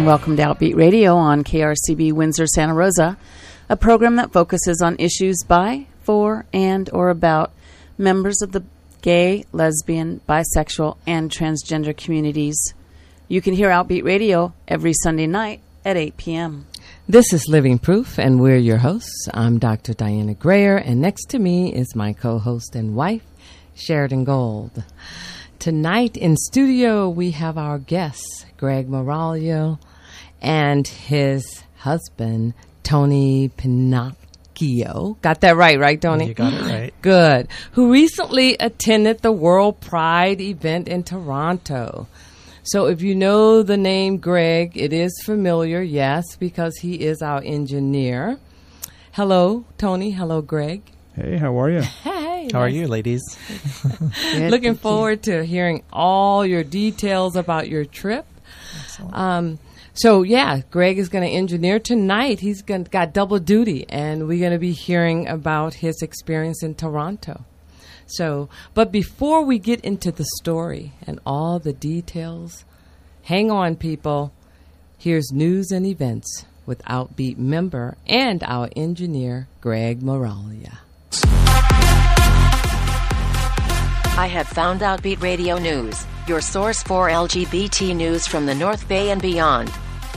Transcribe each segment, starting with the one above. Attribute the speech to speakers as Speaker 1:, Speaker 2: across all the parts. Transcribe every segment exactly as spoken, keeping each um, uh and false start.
Speaker 1: and welcome to Outbeat Radio on K R C B Windsor, Santa Rosa, a program that focuses on issues by, for, and or about members of the gay, lesbian, bisexual, and transgender communities. You can hear Outbeat Radio every Sunday night at eight p.m.
Speaker 2: This is Living Proof, and we're your hosts. I'm Doctor Diana Grayer, and next to me is my co-host and wife, Sheridan Gold. Tonight in studio, we have our guests, Greg Moraglio and his husband, Tony Pinocchio. Got that right, right, Tony?
Speaker 3: You got it right.
Speaker 2: Good. Who recently attended the World Pride event in Toronto. So if you know the name Greg, it is familiar, yes, because he is our engineer. Hello, Tony. Hello, Greg.
Speaker 4: Hey, how are you?
Speaker 2: Hey.
Speaker 3: How nice. Are you, ladies?
Speaker 2: Good, Looking forward you. to hearing all your details about your trip. Um, so, yeah, Greg is going to engineer tonight. He's gonna, got double duty, and we're going to be hearing about his experience in Toronto. So, but before we get into the story and all the details, hang on, people. Here's news and events with Outbeat member and our engineer, Greg Moraglio.
Speaker 5: I have found Outbeat Radio News, your source for L G B T news from the North Bay and beyond.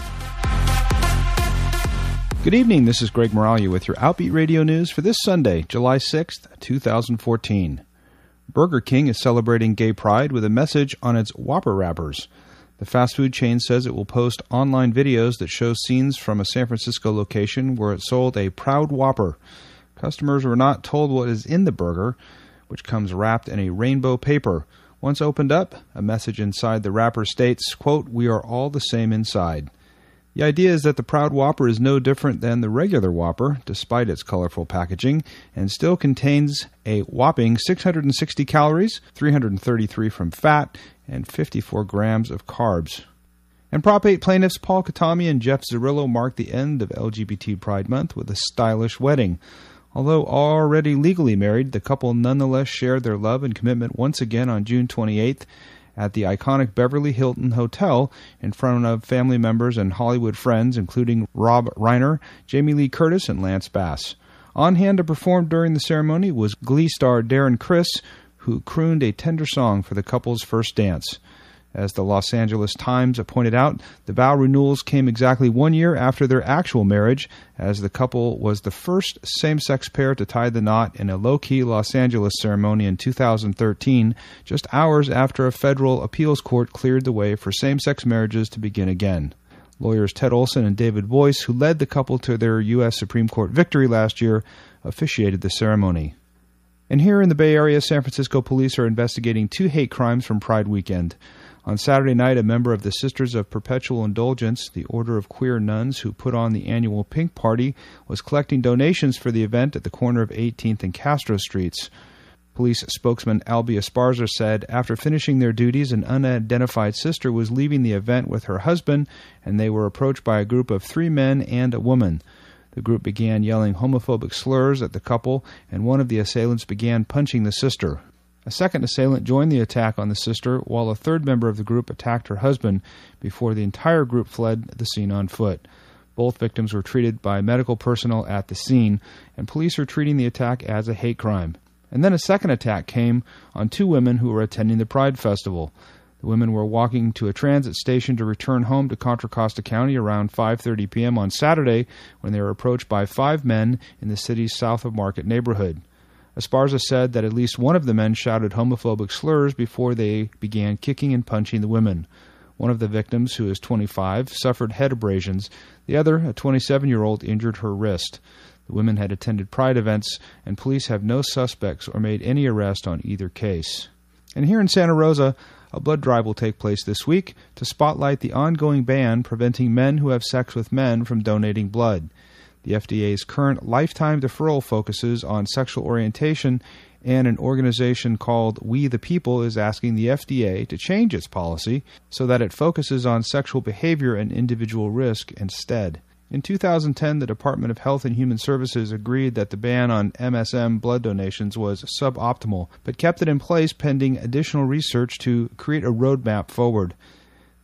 Speaker 4: Good evening, this is Greg Moraglio with your Outbeat Radio News for this Sunday, July sixth, twenty fourteen. Burger King is celebrating gay pride with a message on its Whopper wrappers. The fast food chain says it will post online videos that show scenes from a San Francisco location where it sold a Proud Whopper. Customers were not told what is in the burger, which comes wrapped in a rainbow paper. Once opened up, a message inside the wrapper states, quote, "We are all the same inside." The idea is that the Proud Whopper is no different than the regular Whopper, despite its colorful packaging, and still contains a whopping six hundred sixty calories, three hundred thirty-three from fat, and fifty-four grams of carbs. And Prop eight plaintiffs Paul Katami and Jeff Zerillo marked the end of L G B T Pride Month with a stylish wedding. Although already legally married, the couple nonetheless shared their love and commitment once again on June twenty-eighth at the iconic Beverly Hilton Hotel in front of family members and Hollywood friends, including Rob Reiner, Jamie Lee Curtis, and Lance Bass. On hand to perform during the ceremony was Glee star Darren Criss, who crooned a tender song for the couple's first dance. As the Los Angeles Times pointed out, the vow renewals came exactly one year after their actual marriage, as the couple was the first same-sex pair to tie the knot in a low-key Los Angeles ceremony in two thousand thirteen, just hours after a federal appeals court cleared the way for same-sex marriages to begin again. Lawyers Ted Olson and David Boyce, who led the couple to their U S Supreme Court victory last year, officiated the ceremony. And here in the Bay Area, San Francisco police are investigating two hate crimes from Pride weekend. On Saturday night, a member of the Sisters of Perpetual Indulgence, the order of queer nuns who put on the annual Pink Party, was collecting donations for the event at the corner of eighteenth and Castro Streets. Police spokesman Albie Esparza said after finishing their duties, an unidentified sister was leaving the event with her husband, and they were approached by a group of three men and a woman. The group began yelling homophobic slurs at the couple, and one of the assailants began punching the sister. A second assailant joined the attack on the sister, while a third member of the group attacked her husband before the entire group fled the scene on foot. Both victims were treated by medical personnel at the scene, and police are treating the attack as a hate crime. And then a second attack came on two women who were attending the Pride Festival. The women were walking to a transit station to return home to Contra Costa County around five thirty p.m. on Saturday when they were approached by five men in the city's South of Market neighborhood. Esparza said that at least one of the men shouted homophobic slurs before they began kicking and punching the women. One of the victims, who is twenty-five, suffered head abrasions. The other, a twenty-seven-year-old, injured her wrist. The women had attended Pride events, and police have no suspects or made any arrest on either case. And here in Santa Rosa, a blood drive will take place this week to spotlight the ongoing ban preventing men who have sex with men from donating blood. The F D A's current lifetime deferral focuses on sexual orientation, and an organization called We the People is asking the F D A to change its policy so that it focuses on sexual behavior and individual risk instead. In two thousand ten, the Department of Health and Human Services agreed that the ban on M S M blood donations was suboptimal, but kept it in place pending additional research to create a roadmap forward.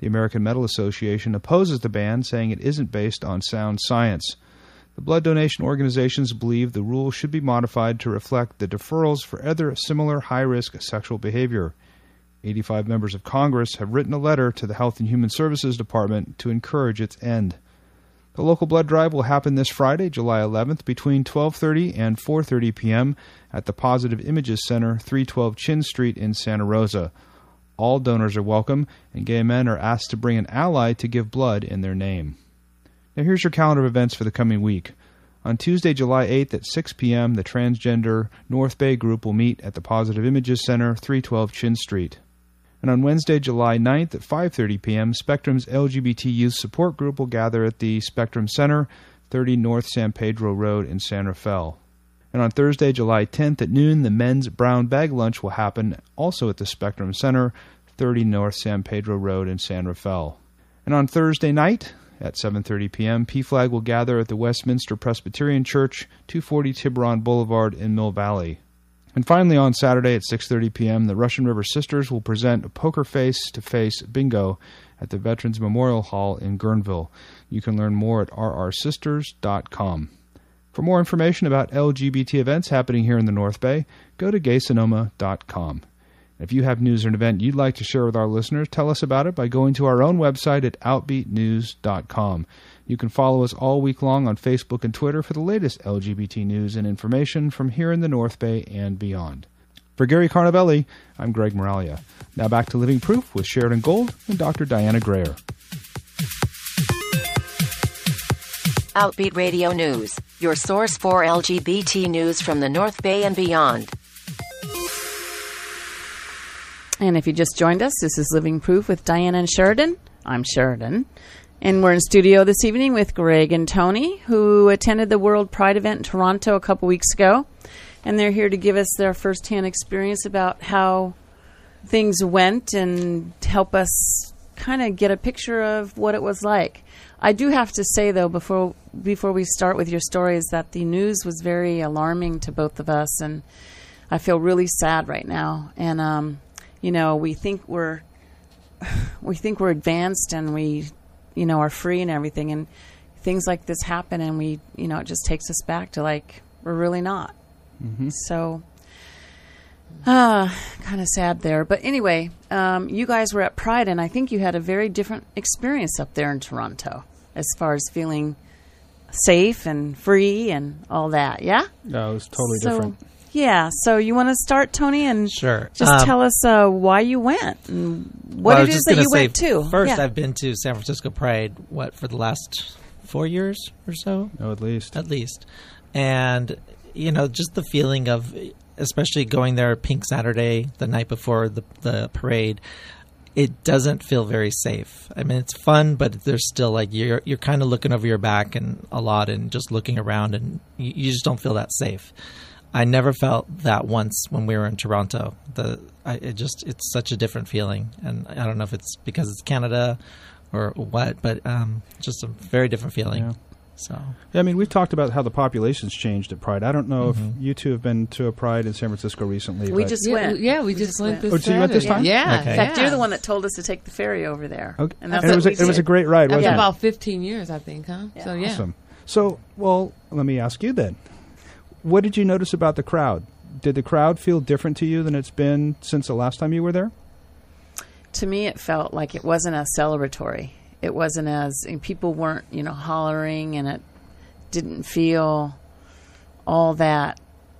Speaker 4: The American Medical Association opposes the ban, saying it isn't based on sound science. The blood donation organizations believe the rule should be modified to reflect the deferrals for other similar high-risk sexual behavior. eighty-five members of Congress have written a letter to the Health and Human Services Department to encourage its end. The local blood drive will happen this Friday, July eleventh, between twelve thirty and four thirty p.m. at the Positive Images Center, three twelve Chin Street in Santa Rosa. All donors are welcome, and gay men are asked to bring an ally to give blood in their name. Now here's your calendar of events for the coming week. On Tuesday, July eighth at six p.m., the Transgender North Bay group will meet at the Positive Images Center, three twelve Chin Street. And on Wednesday, July ninth at five thirty p.m., Spectrum's L G B T Youth Support Group will gather at the Spectrum Center, thirty North San Pedro Road in San Rafael. And on Thursday, July tenth at noon, the Men's Brown Bag Lunch will happen also at the Spectrum Center, thirty North San Pedro Road in San Rafael. And on Thursday night, at seven thirty p.m., P FLAG will gather at the Westminster Presbyterian Church, two forty Tiburon Boulevard in Mill Valley. And finally, on Saturday at six thirty p.m., the Russian River Sisters will present a poker face-to-face bingo at the Veterans Memorial Hall in Guerneville. You can learn more at r r sisters dot com. For more information about L G B T events happening here in the North Bay, go to gay sonoma dot com. If you have news or an event you'd like to share with our listeners, tell us about it by going to our own website at outbeat news dot com. You can follow us all week long on Facebook and Twitter for the latest L G B T news and information from here in the North Bay and beyond. For Gary Carnavelli, I'm Greg Moralia. Now back to Living Proof with Sheridan Gold and Doctor Diana Grayer.
Speaker 5: Outbeat Radio News, your source for L G B T news from the North Bay and beyond.
Speaker 1: And if you just joined us, this is Living Proof with Diana and Sheridan. I'm Sheridan. And we're in studio this evening with Greg and Tony, who attended the World Pride event in Toronto a couple weeks ago. And they're here to give us their firsthand experience about how things went and help us kind of get a picture of what it was like. I do have to say, though, before before we start with your stories, that the news was very alarming to both of us. And I feel really sad right now. And, um... You know, we think we're we think we're advanced and we, you know, are free and everything, and things like this happen, and we, you know, it just takes us back to like we're really not. Mm-hmm. So, uh, kind of sad there. But anyway, um, you guys were at Pride, and I think you had a very different experience up there in Toronto as far as feeling safe and free and all that. Yeah?
Speaker 4: No, it was totally
Speaker 1: so,
Speaker 4: different.
Speaker 1: Yeah, so you want to start, Tony, and
Speaker 3: sure.
Speaker 1: just
Speaker 3: um,
Speaker 1: tell us uh, why you went and what
Speaker 3: well,
Speaker 1: it is that you went to.
Speaker 3: First,
Speaker 1: yeah.
Speaker 3: I've been to San Francisco Pride, what, for the last four years or so?
Speaker 4: No, at least.
Speaker 3: At least. And, you know, just the feeling of, especially going there Pink Saturday, the night before the, the parade, it doesn't feel very safe. I mean, it's fun, but there's still like you're you're kind of looking over your back and a lot and just looking around, and you, you just don't feel that safe. I never felt that once when we were in Toronto. The I, it just it's such a different feeling, and I don't know if it's because it's Canada or what, but um, just a very different feeling.
Speaker 4: Yeah.
Speaker 3: So
Speaker 4: yeah, I mean, we've talked about how the population's changed at Pride. I don't know
Speaker 3: mm-hmm.
Speaker 4: if you two have been to a Pride in San Francisco recently.
Speaker 1: We
Speaker 4: but
Speaker 1: just
Speaker 2: yeah,
Speaker 1: went.
Speaker 2: Yeah, we,
Speaker 1: we
Speaker 2: just,
Speaker 1: just
Speaker 2: went.
Speaker 1: went.
Speaker 2: This
Speaker 4: oh, so you went this time?
Speaker 2: Yeah.
Speaker 3: Okay.
Speaker 1: In fact,
Speaker 2: yeah.
Speaker 1: you're the one that told us to take the ferry over there.
Speaker 4: Okay.
Speaker 1: And, that's
Speaker 4: and it was
Speaker 1: what
Speaker 4: a,
Speaker 1: we
Speaker 4: it was a
Speaker 1: did.
Speaker 4: great ride, wasn't
Speaker 2: After
Speaker 4: it?
Speaker 2: about fifteen years, I think, huh?
Speaker 1: Yeah.
Speaker 2: So, yeah.
Speaker 4: Awesome. So, well, let me ask you then. What did you notice about the crowd? Did the crowd feel different to you than it's been since the last time you were there?
Speaker 1: To me, it felt like it wasn't as celebratory. It wasn't as, and people weren't, you know, hollering, and it didn't feel all that,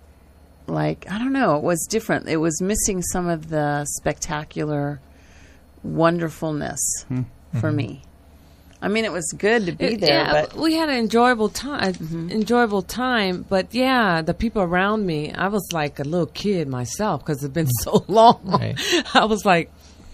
Speaker 1: like, I don't know, it was different. It was missing some of the spectacular wonderfulness mm-hmm. for me. I mean, it was good to be
Speaker 2: It-
Speaker 1: there,
Speaker 2: yeah,
Speaker 1: but
Speaker 2: we had an enjoyable time.
Speaker 1: Mhm.
Speaker 2: Enjoyable time, but yeah, the people around me, I was like a little kid myself because it's been so long.
Speaker 3: Right.
Speaker 2: I was like,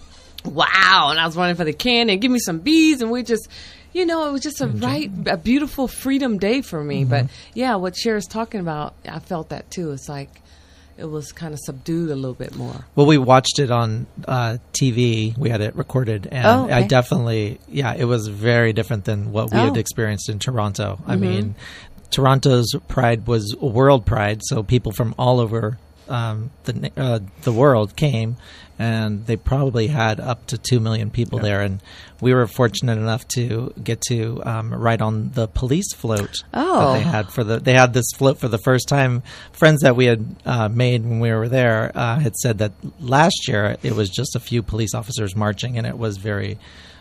Speaker 2: wow, and I was running for the candy and give me some bees, and we just, you know, it was just a right, a beautiful freedom day for me.
Speaker 3: Mm-hmm.
Speaker 2: But yeah, what Cher's talking about, I felt that too. It's like it was kind of subdued a little bit more.
Speaker 3: Well, we watched it on uh, T V. We had it recorded, and
Speaker 1: Oh, okay.
Speaker 3: I definitely, yeah, it was very different than what we
Speaker 1: Oh.
Speaker 3: had experienced in Toronto. I mean, Toronto's Pride was a world pride, so people from all over um, the uh, the world came, and they probably had up to two million people yeah. there. And we were fortunate enough to get to um, ride on the police float
Speaker 1: oh.
Speaker 3: that they had for the. They had this float for the first time. Friends that we had uh, made when we were there uh, had said that last year it was just a few police officers marching, and it was very.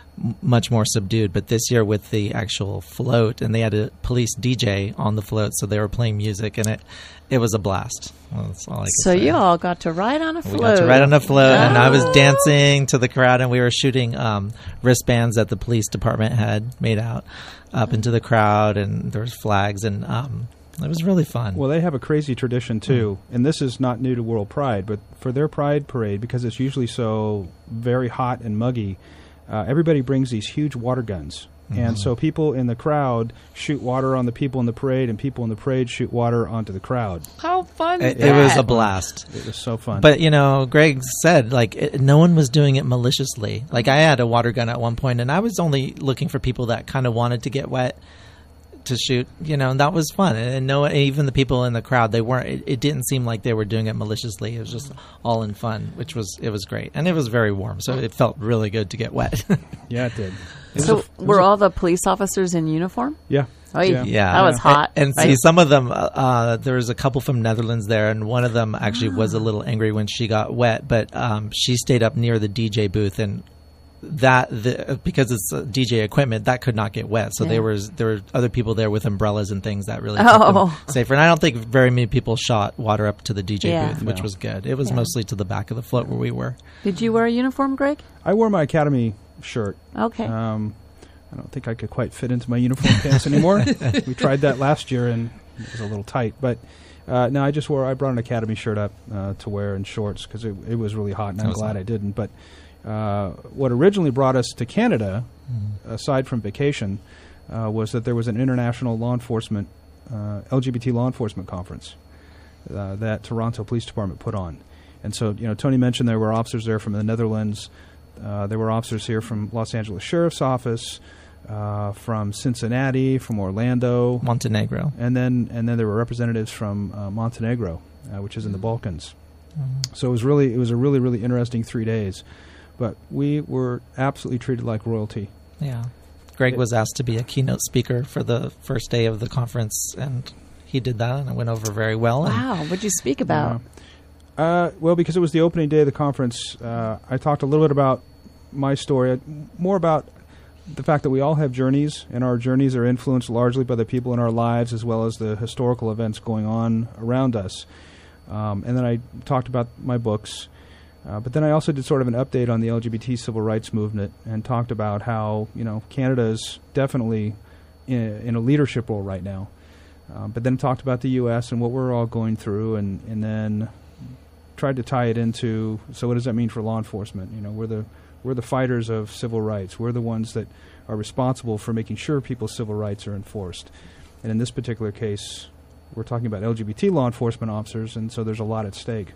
Speaker 3: Much more subdued, but this year with the actual float, and they had a police D J on the float, so they were playing music, and it it was a blast. Well, that's all I can
Speaker 1: so
Speaker 3: say.
Speaker 1: You all got to ride on a float.
Speaker 3: We got to ride on a float,
Speaker 1: oh.
Speaker 3: and I was dancing to the crowd, and we were shooting um, wristbands that the police department had made out up into the crowd, and there was flags, and um, it was really fun.
Speaker 4: Well, they have a crazy tradition too, mm. and this is not new to World Pride, but for their Pride Parade, because it's usually so very hot and muggy. Uh, everybody brings these huge water guns. Mm-hmm. And so people in the crowd shoot water on the people in the parade, and people in the parade shoot water onto the crowd.
Speaker 2: How fun
Speaker 3: it,
Speaker 2: is that?
Speaker 3: It was a blast.
Speaker 4: It was so fun.
Speaker 3: But, you know, Greg said, like, it, no one was doing it maliciously. Like, I had a water gun at one point, and I was only looking for people that kind of wanted to get wet to shoot, you know, and that was fun. And, and no, even the people in the crowd, they weren't. It, it didn't seem like they were doing it maliciously. It was just all in fun, which was it was great, and it was very warm, so it felt really good to get wet.
Speaker 4: Yeah, it did. It
Speaker 1: so,
Speaker 4: a,
Speaker 1: were
Speaker 4: a,
Speaker 1: all the police officers in uniform?
Speaker 4: Yeah.
Speaker 1: Oh,
Speaker 4: yeah.
Speaker 3: yeah,
Speaker 1: that was hot.
Speaker 3: And, and
Speaker 1: right?
Speaker 3: see, some of them, uh, uh, there was a couple from Netherlands there, and one of them actually was a little angry when she got wet, but um, she stayed up near the D J booth, and that the, because it's uh, D J equipment, that could not get wet. So
Speaker 1: yeah.
Speaker 3: there was there were other people there with umbrellas and things that really
Speaker 1: oh.
Speaker 3: kept them safer. And I don't think very many people shot water up to the D J
Speaker 1: yeah.
Speaker 3: booth, which
Speaker 4: no.
Speaker 3: was good. It was
Speaker 1: yeah.
Speaker 3: mostly to the back of the float where we were.
Speaker 1: Did you wear a uniform, Greg?
Speaker 4: I wore my Academy shirt.
Speaker 1: Okay.
Speaker 4: Um, I don't think I could quite fit into my uniform pants anymore. We tried that last year, and it was a little tight. But uh, no, I just wore. I brought an Academy shirt up uh, to wear and shorts because it, it was really hot, and I'm glad
Speaker 3: hot.
Speaker 4: I didn't. But uh, what originally brought us to Canada, mm-hmm. aside from vacation, uh, was that there was an international law enforcement, uh, L G B T law enforcement conference uh, that Toronto Police Department put on. And so, you know, Tony mentioned there were officers there from the Netherlands. Uh, there were officers here from Los Angeles Sheriff's Office, uh, from Cincinnati, from Orlando,
Speaker 3: Montenegro,
Speaker 4: and then and then there were representatives from uh, Montenegro, uh, which is in the Balkans. Mm-hmm. So it was really it was a really really interesting three days, but we were absolutely treated like royalty.
Speaker 3: Yeah, Greg it, was asked to be a keynote speaker for the first day of the conference, and he did that, and it went over very well.
Speaker 1: Wow, what'd you speak about?
Speaker 4: Uh, uh, well, because it was the opening day of the conference, uh, I talked a little bit about my story, more about the fact that we all have journeys, and our journeys are influenced largely by the people in our lives as well as the historical events going on around us. Um, and then I talked about my books. Uh, but then I also did sort of an update on the L G B T civil rights movement and talked about how, you know, Canada is definitely in, in a leadership role right now. Uh, but then talked about the U S and what we're all going through, and, and then tried to tie it into, so what does that mean for law enforcement? You know, we're the We're the fighters of civil rights. We're the ones that are responsible for making sure people's civil rights are enforced. And in this particular case, we're talking about L G B T law enforcement officers, and so there's a lot at stake.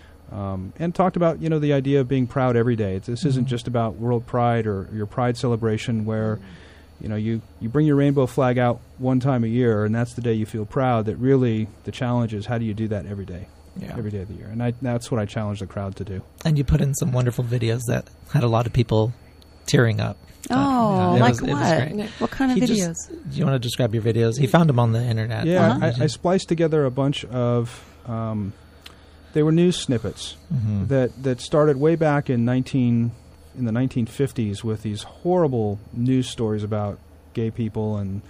Speaker 4: Um, and talked about, you know, the idea of being proud every day. It's, this mm-hmm. isn't just about World Pride or your Pride celebration where, you know, you, you bring your rainbow flag out one time a year, and that's the day you feel proud. That really the challenge is, how do you do that every day? Yeah. Every day of the year. And I, that's what I challenge the crowd to do.
Speaker 3: And you put in some wonderful videos that had a lot of people tearing up.
Speaker 1: Oh,
Speaker 3: uh, yeah,
Speaker 1: like
Speaker 3: was,
Speaker 1: what? What kind of
Speaker 3: he
Speaker 1: videos?
Speaker 3: Just, do you want to describe your videos? He found them on the internet.
Speaker 4: Yeah,
Speaker 1: uh-huh.
Speaker 4: I, I spliced together a bunch of, um, they were news snippets mm-hmm. that, that started way back in nineteen in the nineteen fifties with these horrible news stories about gay people and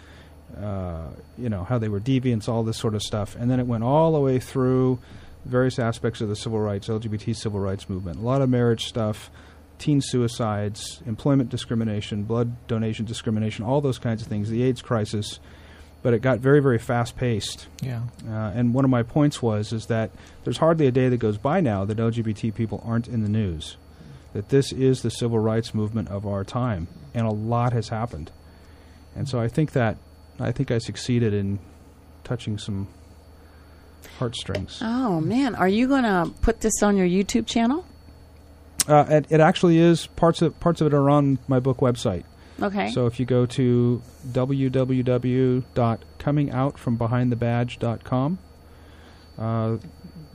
Speaker 4: uh, you know, how they were deviants, all this sort of stuff. And then it went all the way through various aspects of the civil rights, L G B T civil rights movement. A lot of marriage stuff, teen suicides, employment discrimination, blood donation discrimination, all those kinds of things, the AIDS crisis. But it got very, very fast-paced.
Speaker 3: Yeah.
Speaker 4: Uh, and one of my points was is that there's hardly a day that goes by now that L G B T people aren't in the news, that this is the civil rights movement of our time, and a lot has happened. And so I think that I think I succeeded in touching some heartstrings.
Speaker 1: Oh, man. Are you going to put this on your YouTube channel?
Speaker 4: Uh, it, it actually is. Parts of parts of it are on my book website.
Speaker 1: Okay.
Speaker 4: So if you go to w w w dot coming out from behind the badge dot com, uh,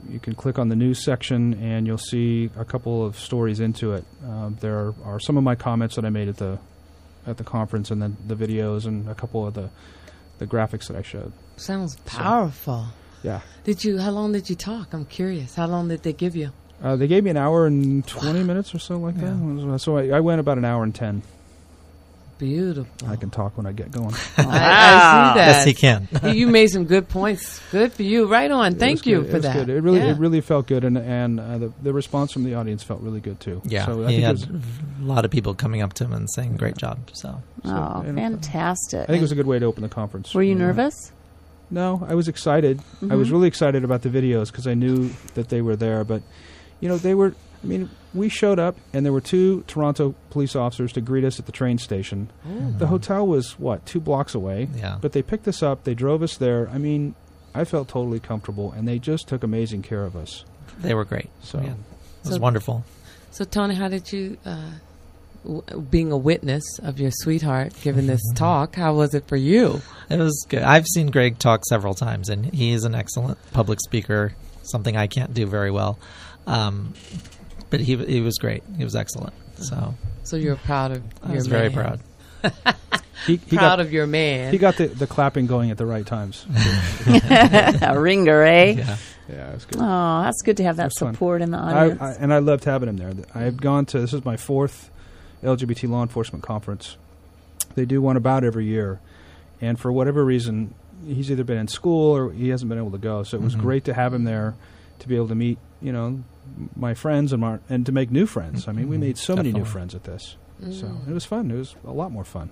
Speaker 4: you can click on the news section, and you'll see a couple of stories into it. Um, there are, are some of my comments that I made at the at the conference, and then the videos, and a couple of the the graphics that I showed.
Speaker 2: Sounds powerful.
Speaker 4: So, yeah.
Speaker 2: Did you? How long did you talk? I'm curious. How long did they give you?
Speaker 4: Uh, they gave me an hour and twenty minutes or so, like yeah. that. So I, I went about an hour and ten.
Speaker 2: Beautiful.
Speaker 4: I can talk when I get going.
Speaker 2: I, I see that.
Speaker 3: Yes, he can.
Speaker 2: You made some good points. Good for you. Right on.
Speaker 4: It
Speaker 2: Thank you
Speaker 4: good.
Speaker 2: for
Speaker 4: it
Speaker 2: that.
Speaker 4: Good. It really,
Speaker 2: yeah.
Speaker 4: it really felt good, and and uh, the the response from the audience felt really good too.
Speaker 3: Yeah,
Speaker 4: so I
Speaker 3: he
Speaker 4: think
Speaker 3: had
Speaker 4: it was,
Speaker 3: a lot of people coming up to him and saying, "Great job." So,
Speaker 1: Oh,
Speaker 4: and,
Speaker 1: fantastic.
Speaker 4: I think it was a good way to open the conference.
Speaker 1: Were you
Speaker 4: Yeah.
Speaker 1: nervous?
Speaker 4: No, I was excited.
Speaker 1: Mm-hmm.
Speaker 4: I was really excited about the videos because I knew that they were there. But, you know, they were, I mean, we showed up and there were two Toronto police officers to greet us at the train station.
Speaker 2: Mm.
Speaker 4: The hotel was, what, two blocks away?
Speaker 3: Yeah.
Speaker 4: But they picked us up. They drove us there. I mean, I felt totally comfortable, and they just took amazing care of us.
Speaker 3: They were great.
Speaker 4: So,
Speaker 3: Yeah. It was
Speaker 2: So-
Speaker 3: wonderful.
Speaker 2: So, Tony, how did you, uh, w- being a witness of your sweetheart giving this talk, how was it for you?
Speaker 3: It was good. I've seen Greg talk several times, and he is an excellent public speaker, something I can't do very well. Um, but he he was great. He was excellent. So
Speaker 2: So you're proud of
Speaker 3: I
Speaker 2: your
Speaker 3: was
Speaker 2: man.
Speaker 3: very proud.
Speaker 4: he, he
Speaker 2: Proud
Speaker 4: got,
Speaker 2: of your man.
Speaker 4: he got the, the clapping going at the right times.
Speaker 1: A ringer, eh?
Speaker 3: Yeah.
Speaker 4: Yeah, it was good.
Speaker 1: Oh, that's good to have that
Speaker 4: That's fun.
Speaker 1: support in the
Speaker 4: I,
Speaker 1: audience.
Speaker 4: I, and I loved having him there. I've gone to, this is my fourth L G B T law enforcement conference. They do one about every year. And for whatever reason, he's either been in school or he hasn't been able to go. So it was
Speaker 3: Mhm.
Speaker 4: great to have him there, to be able to meet, you know, my friends and my, and to make new friends. I mean, we
Speaker 3: Mhm.
Speaker 4: made so many new
Speaker 3: Definitely.
Speaker 4: friends at this.
Speaker 2: Mm.
Speaker 4: So it was fun. It was a lot more fun.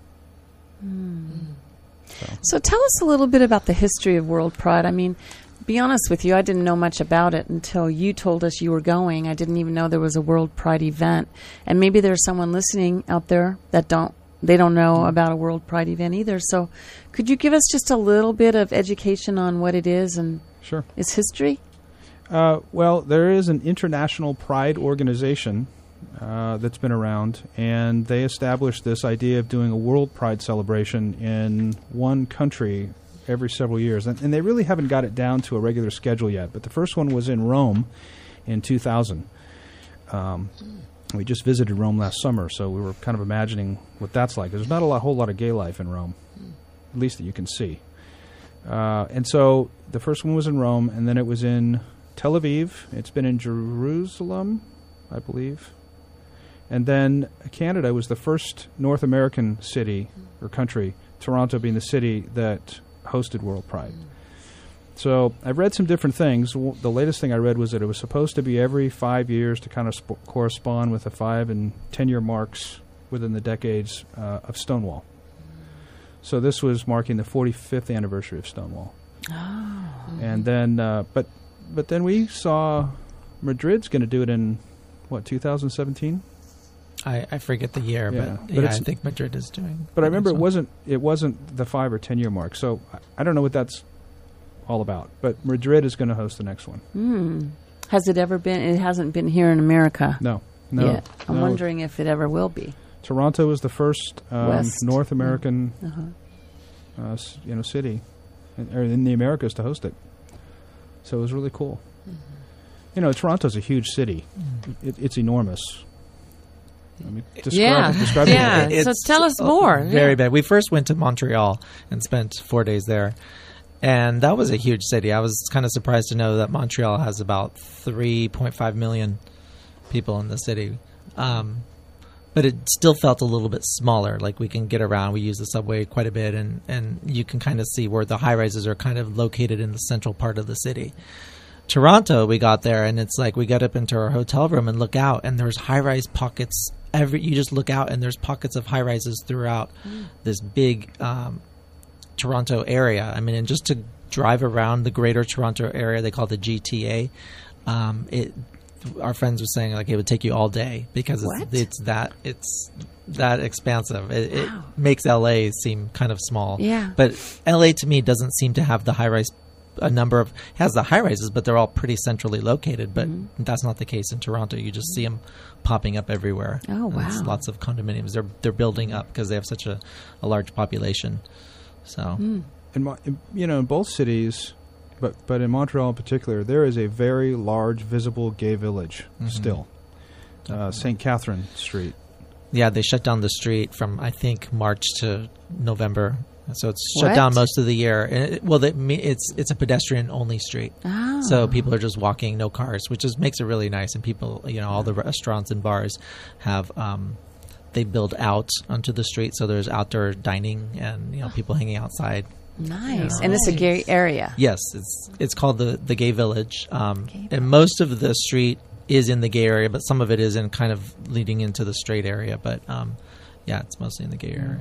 Speaker 4: So.
Speaker 1: So tell us a little bit about the history of World Pride. I mean, be honest with you, I didn't know much about it until you told us you were going. I didn't even know there was a World Pride event. And maybe there's someone listening out there that don't they don't know about a World Pride event either. So could you give us just a little bit of education on what it is and
Speaker 4: Sure.
Speaker 1: its history?
Speaker 4: Uh, well, there is an international pride organization uh, that's been around, and they established this idea of doing a World Pride celebration in one country every several years. And, and they really haven't got it down to a regular schedule yet, but the first one was in Rome in two thousand. Um, we just visited Rome last summer, so we were kind of imagining what that's like. There's not a lot, whole lot of gay life in Rome, at least that you can see. Uh, and so the first one was in Rome, and then it was in Tel Aviv. It's been in Jerusalem, I believe. And then Canada was the first North American city or country, Toronto being the city that hosted World Pride. So I've read some different things. W- The latest thing I read was that it was supposed to be every five years to kind of sp- correspond with the five and ten-year marks within the decades uh, of Stonewall. So this was marking the forty-fifth anniversary of Stonewall.
Speaker 1: Oh.
Speaker 4: And then, uh, but but then we saw Madrid's going to do it in, what, two thousand seventeen?
Speaker 3: I, I forget the year,
Speaker 4: Yeah,
Speaker 3: but,
Speaker 4: but
Speaker 3: yeah, I
Speaker 4: it's-
Speaker 3: think Madrid is doing.
Speaker 4: But I remember
Speaker 3: this
Speaker 4: it
Speaker 3: one.
Speaker 4: wasn't it wasn't the five or ten year mark. So I, I don't know what that's all about. But Madrid is going to host the next one.
Speaker 1: Hmm. Has it ever been? It hasn't been here in America
Speaker 4: No, no.
Speaker 1: yet. I'm
Speaker 4: no.
Speaker 1: wondering if it ever will be.
Speaker 4: Toronto is the first um,
Speaker 1: West.
Speaker 4: North American
Speaker 1: Uh-huh.
Speaker 4: uh, s- you know city, in, or in the Americas to host it. So it was really cool. You know, Toronto's a huge city. It, it's enormous. I mean, describe,
Speaker 2: Yeah.
Speaker 4: describe
Speaker 2: Yeah.
Speaker 4: it.
Speaker 2: So
Speaker 3: It's
Speaker 2: tell us
Speaker 3: uh,
Speaker 2: more.
Speaker 3: Very
Speaker 2: Yeah.
Speaker 3: bad. We first went to Montreal and spent four days there. And that was a huge city. I was kind of surprised to know that Montreal has about three point five million people in the city. Um, but it still felt a little bit smaller. Like we can get around. We use the subway quite a bit, and, and you can kind of see where the high rises are kind of located in the central part of the city. Toronto, we got there, and it's like we got up into our hotel room and look out, and there's high rise pockets. Every you just look out, and there's pockets of high rises throughout this big um, Toronto area. I mean, and just to drive around the greater Toronto area, they call it the G T A. Um, it, our friends were saying like it would take you all day because it's,
Speaker 1: What?
Speaker 3: it's that it's that expansive. It,
Speaker 1: Wow.
Speaker 3: it makes L A seem kind of small.
Speaker 1: Yeah.
Speaker 3: But L A to me doesn't seem to have the high rise. A number of has the high rises, but they're all pretty centrally located. But
Speaker 1: Mm-hmm.
Speaker 3: that's not the case in Toronto. You just see them popping up everywhere.
Speaker 1: Oh,
Speaker 3: And it's
Speaker 1: wow.
Speaker 3: lots of condominiums. They're they're building up because they have such a, a large population. So
Speaker 1: Mm.
Speaker 4: in, my, in you know, in both cities, but but in Montreal in particular, there is a very large, visible gay village
Speaker 3: Mhm.
Speaker 4: still. Uh, Saint Catherine Street.
Speaker 3: Yeah, they shut down the street from, I think, March to November. So it's shut
Speaker 1: What?
Speaker 3: down most of the year. And it, well, they, me- it's it's a pedestrian-only street.
Speaker 1: Ah.
Speaker 3: So people are just walking, no cars, which just makes it really nice. And people, you know, all the restaurants and bars have, um, they build out onto the street. So there's outdoor dining and, you know, people hanging outside.
Speaker 1: Nice. And it's a gay area.
Speaker 3: Yes, it's it's called the, the Gay Village. Um,
Speaker 1: Gay
Speaker 3: and most of the street is in the gay area, but some of it is in kind of leading into the straight area. But, um, yeah, it's mostly in the gay area.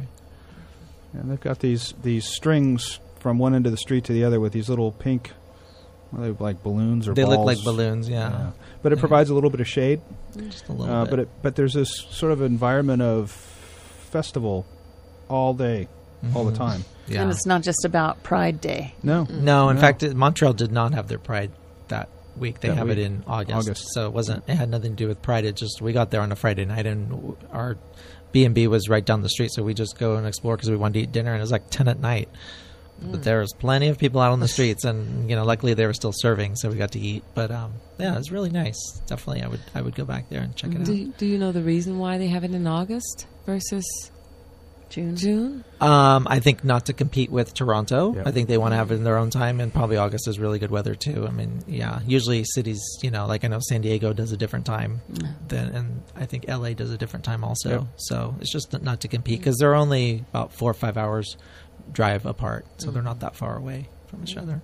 Speaker 4: And they've got these these strings from one end of the street to the other with these little pink, are they like balloons or
Speaker 3: They
Speaker 4: balls?
Speaker 3: look like balloons, yeah.
Speaker 4: Yeah. But it
Speaker 3: Yeah.
Speaker 4: provides a little bit of shade.
Speaker 3: Just a little
Speaker 4: Uh,
Speaker 3: bit.
Speaker 4: but it, but there's this sort of environment of festival all day, all the
Speaker 3: Mhm.
Speaker 4: time.
Speaker 3: Yeah.
Speaker 1: And it's not just about Pride Day.
Speaker 4: No,
Speaker 3: No, in
Speaker 4: No.
Speaker 3: fact, it, Montreal did not have their Pride that week. They
Speaker 4: That
Speaker 3: have
Speaker 4: week.
Speaker 3: it in August.
Speaker 4: August.
Speaker 3: So it wasn't. It had nothing to do with Pride. It just we got there on a Friday night, and w- our B and B was right down the street. So we just go and explore because we wanted to eat dinner, and it was like ten at night. But there was plenty of people out on the streets, and you know, luckily they were still serving, so we got to eat. But um, yeah, it was really nice. Definitely, I would I would go back there and check it
Speaker 2: Do
Speaker 3: out.
Speaker 2: you, do you know the reason why they have it in August versus
Speaker 1: June.
Speaker 2: June?
Speaker 3: Um, I think not to compete with Toronto.
Speaker 4: Yeah.
Speaker 3: I think they want to have it in their own time, and probably August is really good weather too. I mean, yeah, usually cities, you know, like I know San Diego does a different time, than, and I think L A does a different time also.
Speaker 4: Yep.
Speaker 3: So it's just not to compete because they're only about four or five hours drive apart, so they're not that far away from each other.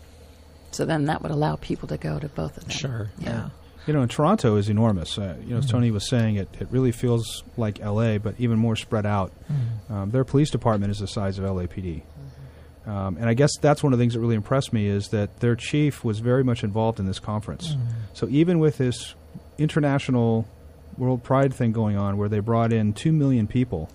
Speaker 1: So then that would allow people to go to both of them.
Speaker 3: Sure, yeah.
Speaker 4: You know, and Toronto is enormous. Uh, you know, as Tony was saying, it, it really feels like L A, but even more spread out. Um, their police department is the size of L A P D. Um, and I guess that's one of the things that really impressed me is that their chief was very much involved in this conference. So even with this international World Pride thing going on where they brought in two million people,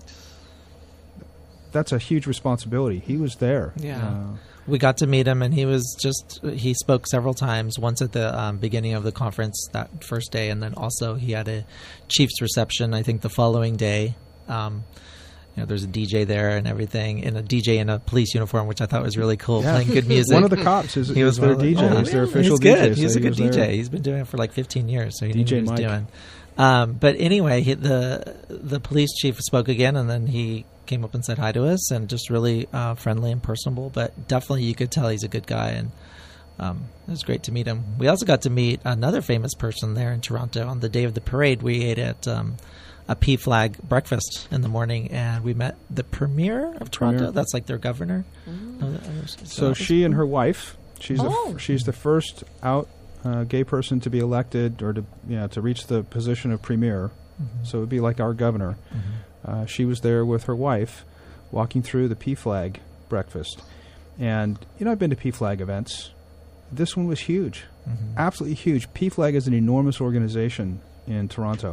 Speaker 4: that's a huge responsibility. He was there.
Speaker 3: Yeah.
Speaker 4: Uh,
Speaker 3: We got to meet him, and he was just, he spoke several times, once at the um, beginning of the conference that first day, and then also he had a chief's reception, I think, the following day. Um, you know, there's a D J there and everything, and a D J in a police uniform, which I thought was really cool,
Speaker 4: Yeah.
Speaker 3: playing good music.
Speaker 4: one of the cops is,
Speaker 3: He
Speaker 4: is
Speaker 3: was
Speaker 4: their
Speaker 3: one of the-
Speaker 4: D J.
Speaker 3: oh,
Speaker 4: He's their
Speaker 3: really?
Speaker 4: official
Speaker 3: He's good.
Speaker 4: D J.
Speaker 3: He's
Speaker 4: so
Speaker 3: a
Speaker 4: he
Speaker 3: good
Speaker 4: was
Speaker 3: D J.
Speaker 4: there.
Speaker 3: He's been doing it for like fifteen years, so he
Speaker 4: D J
Speaker 3: knew what he was
Speaker 4: Mike.
Speaker 3: doing. Um, but anyway, he, the the police chief spoke again, and then he came up and said hi to us, and just really uh, friendly and personable. But definitely, you could tell he's a good guy, and um, it was great to meet him. We also got to meet another famous person there in Toronto on the day of the parade. We ate at um, a P Flag breakfast in the morning, and we met the premier of Toronto.
Speaker 4: Premier.
Speaker 3: That's like their governor.
Speaker 4: So
Speaker 3: that
Speaker 4: she
Speaker 3: was
Speaker 4: and
Speaker 3: cool.
Speaker 4: her wife, she's
Speaker 2: Oh.
Speaker 4: the, she's the first out uh, gay person to be elected or to you know, to reach the position of premier.
Speaker 3: Mhm.
Speaker 4: So it would be like our governor.
Speaker 3: Mhm.
Speaker 4: Uh, she was there with her wife, walking through the P Flag breakfast, and you know I've been to P Flag events. This one was huge,
Speaker 3: Mhm.
Speaker 4: absolutely huge. P Flag is an enormous organization in Toronto.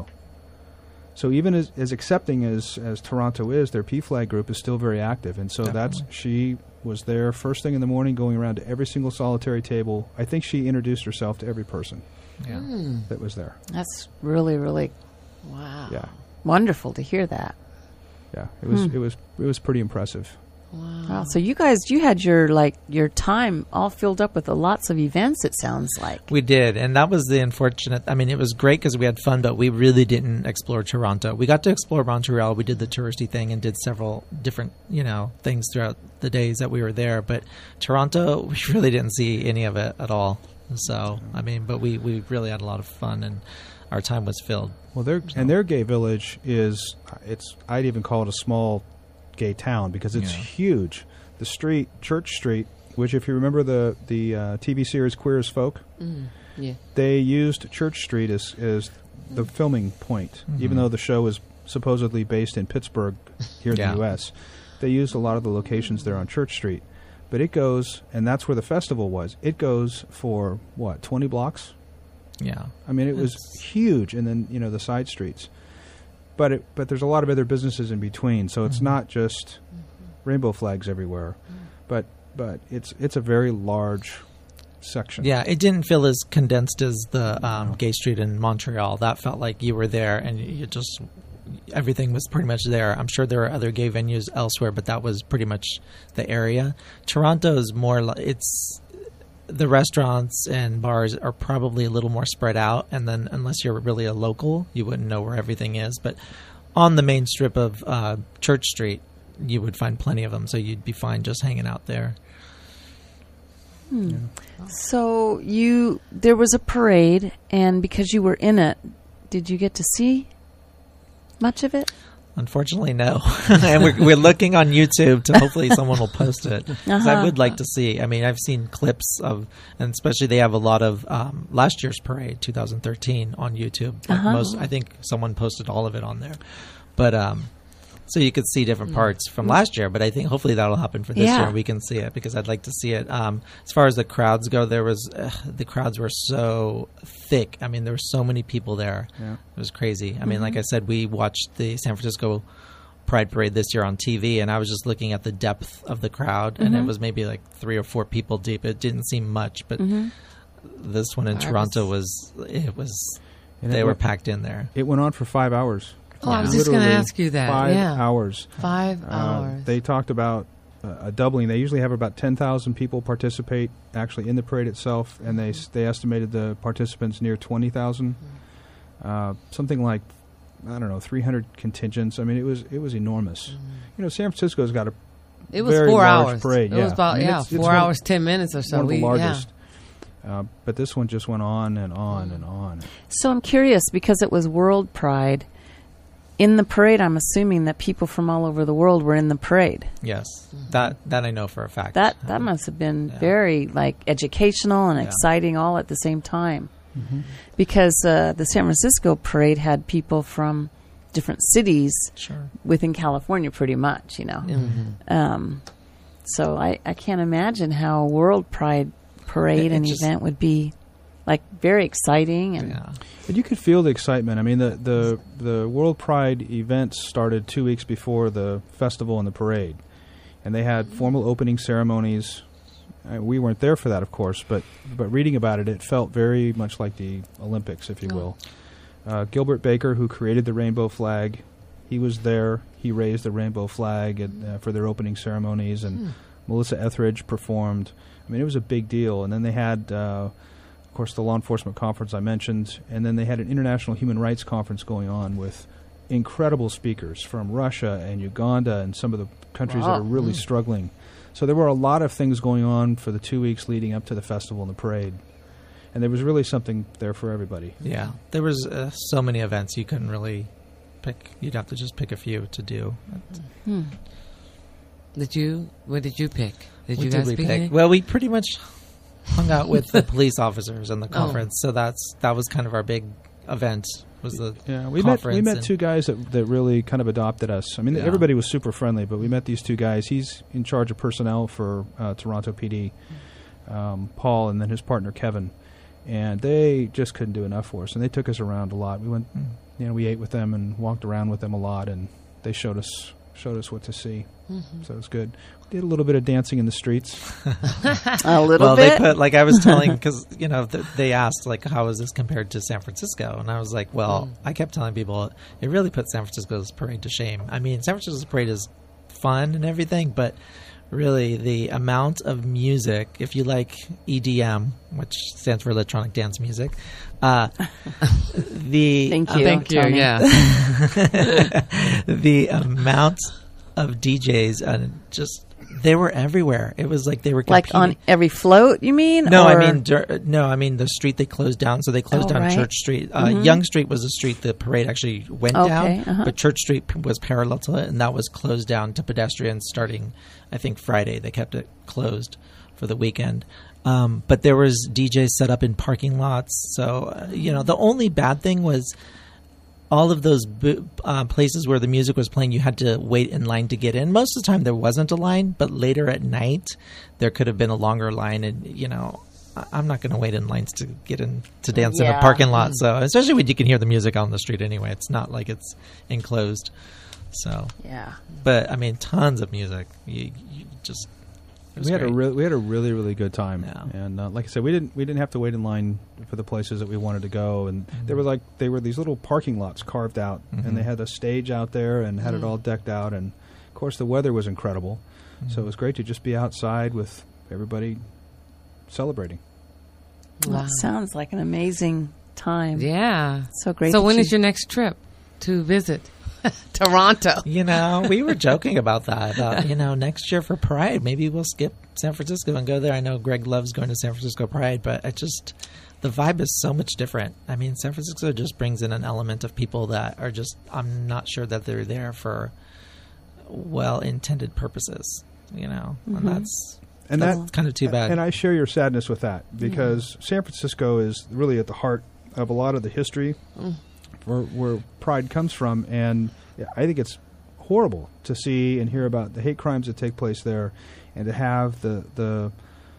Speaker 4: So even as, as accepting as, as Toronto is, their P Flag group is still very active. And so that's
Speaker 3: Definitely.
Speaker 4: she was there first thing in the morning, going around to every single solitary table. I think she introduced herself to every person
Speaker 3: Yeah.
Speaker 4: that was there.
Speaker 1: That's really, really wow.
Speaker 4: Yeah,
Speaker 1: Wonderful to hear that.
Speaker 4: yeah. It was
Speaker 1: Hmm.
Speaker 4: it was it was pretty impressive.
Speaker 1: Wow. So you guys, you had your like your time all filled up with lots of events. It sounds like.
Speaker 3: We did, and that was the unfortunate. I mean, it was great because we had fun, but we really didn't explore Toronto. We got to explore Montreal. We did the touristy thing and did several different, you know, things throughout the days that we were there. But Toronto, we really didn't see any of it at all. So, I mean, but we, we really had a lot of fun, and our time was filled.
Speaker 4: Well, their and their gay village is it's I'd even call it a small gay town because it's
Speaker 3: Yeah.
Speaker 4: huge. The street, Church Street, which if you remember the the uh, T V series Queer as Folk,
Speaker 2: Mm, yeah.
Speaker 4: they used Church Street as as the filming point, even
Speaker 3: Mhm.
Speaker 4: though the show is supposedly based in Pittsburgh here in
Speaker 3: Yeah.
Speaker 4: the U S They used a lot of the locations there on Church Street. But it goes, and that's where the festival was. It goes for what, twenty blocks?
Speaker 3: Yeah.
Speaker 4: I mean, it was
Speaker 3: It's-
Speaker 4: huge, and then you know the side streets. But it, but there's a lot of other businesses in between, so it's
Speaker 3: Mhm.
Speaker 4: not just rainbow flags everywhere. But but it's it's a very large section.
Speaker 3: Yeah, it didn't feel as condensed as the um, Gay Street in Montreal. That felt like you were there and you just everything was pretty much there. I'm sure there are other gay venues elsewhere, but that was pretty much the area. Toronto is more like it's the restaurants and bars are probably a little more spread out, and then unless you're really a local, you wouldn't know where everything is. But on the main strip of uh, Church Street, you would find plenty of them, so you'd be fine just hanging out there.
Speaker 1: Hmm. Yeah. So you there was a parade, and because you were in it, did you get to see much of it?
Speaker 3: Unfortunately, no. And we're, we're looking on YouTube to hopefully someone will post it. Uh-huh. I would like to see. I mean, I've seen clips of, and especially they have a lot of um, last year's parade, two thousand thirteen, on YouTube. Like uh-huh. most, I think someone posted all of it on there. But um, so you could see different parts from last year. But I think hopefully that'll happen for this yeah. year. We can see it because I'd like to see it. Um, as far as the crowds go, there was uh, the crowds were so thick. I mean, there were so many people there. Yeah. It was crazy. I mm-hmm. mean, like I said, we watched the San Francisco Pride Parade this year on T V, and I was just looking at the depth of the crowd, mm-hmm. and it was maybe like three or four people deep. It didn't seem much, but mm-hmm. this one in I Toronto was, was it was and they it were went, packed in there.
Speaker 4: It went on for five hours.
Speaker 2: Oh, yeah. I was just going to ask you that.
Speaker 4: Five
Speaker 2: yeah.
Speaker 4: hours.
Speaker 2: Five
Speaker 4: uh,
Speaker 2: hours.
Speaker 4: They talked about uh, a doubling. They usually have about ten thousand people participate actually in the parade itself, and they they estimated the participants near twenty thousand. Mm-hmm. Uh, something like, I don't know, three hundred contingents. I mean, it was it was enormous. Mm-hmm. You know, San Francisco's got a
Speaker 2: it was
Speaker 4: very
Speaker 2: four
Speaker 4: large
Speaker 2: hours.
Speaker 4: parade.
Speaker 2: It
Speaker 4: yeah.
Speaker 2: was about
Speaker 4: I mean,
Speaker 2: yeah
Speaker 4: it's,
Speaker 2: four
Speaker 4: it's
Speaker 2: hours,
Speaker 4: one,
Speaker 2: ten minutes or so.
Speaker 4: One of the
Speaker 2: we,
Speaker 4: largest.
Speaker 2: Yeah.
Speaker 4: Uh, but this one just went on and on and on.
Speaker 1: So I'm curious, because it was World Pride, in the parade, I'm assuming that people from all over the world were in the parade.
Speaker 3: Yes, mm-hmm. that that I know for a fact.
Speaker 1: That that must have been yeah. very like educational and yeah. exciting all at the same time. Mm-hmm. Because uh, the San Francisco parade had people from different cities
Speaker 3: sure.
Speaker 1: within California pretty much, you know. Mm-hmm. Um, so I, I can't imagine how a World Pride parade it, it and event would be like very exciting. And
Speaker 3: yeah.
Speaker 4: But you could feel the excitement. I mean, the, the, the World Pride events started two weeks before the festival and the parade. And they had formal opening ceremonies. Uh, we weren't there for that, of course, but, but reading about it, it felt very much like the Olympics, if you oh. will. Uh, Gilbert Baker, who created the rainbow flag, he was there. He raised the rainbow flag at, uh, for their opening ceremonies, and hmm. Melissa Etheridge performed. I mean, it was a big deal. And then they had, uh, of course, the law enforcement conference I mentioned, and then they had an international human rights conference going on with incredible speakers from Russia and Uganda and some of the countries wow. that are really mm. struggling. So there were a lot of things going on for the two weeks leading up to the festival and the parade. And there was really something there for everybody.
Speaker 3: Yeah. There was uh, so many events you couldn't really pick. You'd have to just pick a few to do.
Speaker 2: Hmm. Did you? What did you pick? Did
Speaker 3: what
Speaker 2: you
Speaker 3: did
Speaker 2: guys
Speaker 3: we
Speaker 2: pick?
Speaker 3: pick? Well, we pretty much hung out with the police officers in the conference, oh. so that's that was kind of our big event. Was the
Speaker 4: yeah we
Speaker 3: conference
Speaker 4: met we met two guys that that really kind of adopted us. I mean, yeah. everybody was super friendly, but we met these two guys. He's in charge of personnel for uh, Toronto P D, um, Paul, and then his partner Kevin, and they just couldn't do enough for us. And they took us around a lot. We went, mm. you know, we ate with them and walked around with them a lot, and they showed us showed us what to see. Mm-hmm. So it was good. We did a little bit of dancing in the streets.
Speaker 1: a little
Speaker 3: well,
Speaker 1: bit?
Speaker 3: They put, like I was telling, because, you know, th- they asked, like, how is this compared to San Francisco? And I was like, well, mm. I kept telling people, it really put San Francisco's parade to shame. I mean, San Francisco's parade is fun and everything, but really the amount of music, if you like E D M, which stands for electronic dance music, uh, the...
Speaker 1: Thank you.
Speaker 2: Uh, thank you,
Speaker 1: Tony.
Speaker 2: yeah.
Speaker 3: The amount of D Js and just they were everywhere. It was like they were competing.
Speaker 1: Like on every float, you mean?
Speaker 3: No,
Speaker 1: or?
Speaker 3: I mean dur- no, I mean the street they closed down. So they closed
Speaker 1: oh,
Speaker 3: down
Speaker 1: right.
Speaker 3: Church Street. Uh,
Speaker 1: mm-hmm.
Speaker 3: Yonge Street was the street the parade actually went
Speaker 1: okay,
Speaker 3: down,
Speaker 1: uh-huh.
Speaker 3: but Church Street p- was parallel to it, and that was closed down to pedestrians starting, I think, Friday. They kept it closed for the weekend. Um, but there was D Js set up in parking lots. So uh, you know, the only bad thing was all of those uh, places where the music was playing, you had to wait in line to get in. Most of the time there wasn't a line, but later at night there could have been a longer line. And, you know, I'm not going to wait in lines to get in to dance yeah. in a parking lot. So especially when you can hear the music on the street anyway. It's not like it's enclosed. So,
Speaker 1: yeah.
Speaker 3: But, I mean, tons of music. You, you just...
Speaker 4: We had, a re- we had a really, really good time.
Speaker 3: Yeah.
Speaker 4: And uh, like I said, we didn't we didn't have to wait in line for the places that we wanted to go. And
Speaker 3: mm-hmm.
Speaker 4: there were like they were these little parking lots carved out, mm-hmm. and they had a stage out there and had mm-hmm. it all decked out. And of course, the weather was incredible, mm-hmm. so it was great to just be outside with everybody celebrating.
Speaker 1: Wow. That sounds like an amazing time.
Speaker 2: Yeah.
Speaker 1: So great.
Speaker 2: So when you- is your next trip to visit Toronto?
Speaker 3: You know, we were joking about that. About, you know, next year for Pride, maybe we'll skip San Francisco and go there. I know Greg loves going to San Francisco Pride, but I just, the vibe is so much different. I mean, San Francisco just brings in an element of people that are just, I'm not sure that they're there for well-intended purposes, you know, mm-hmm. and that's...
Speaker 4: And
Speaker 3: That's
Speaker 4: that,
Speaker 3: kind of too bad.
Speaker 4: And I share your sadness with that because mm. San Francisco is really at the heart of a lot of the history mm. where, where Pride comes from. And yeah, I think it's horrible to see and hear about the hate crimes that take place there and to have the the,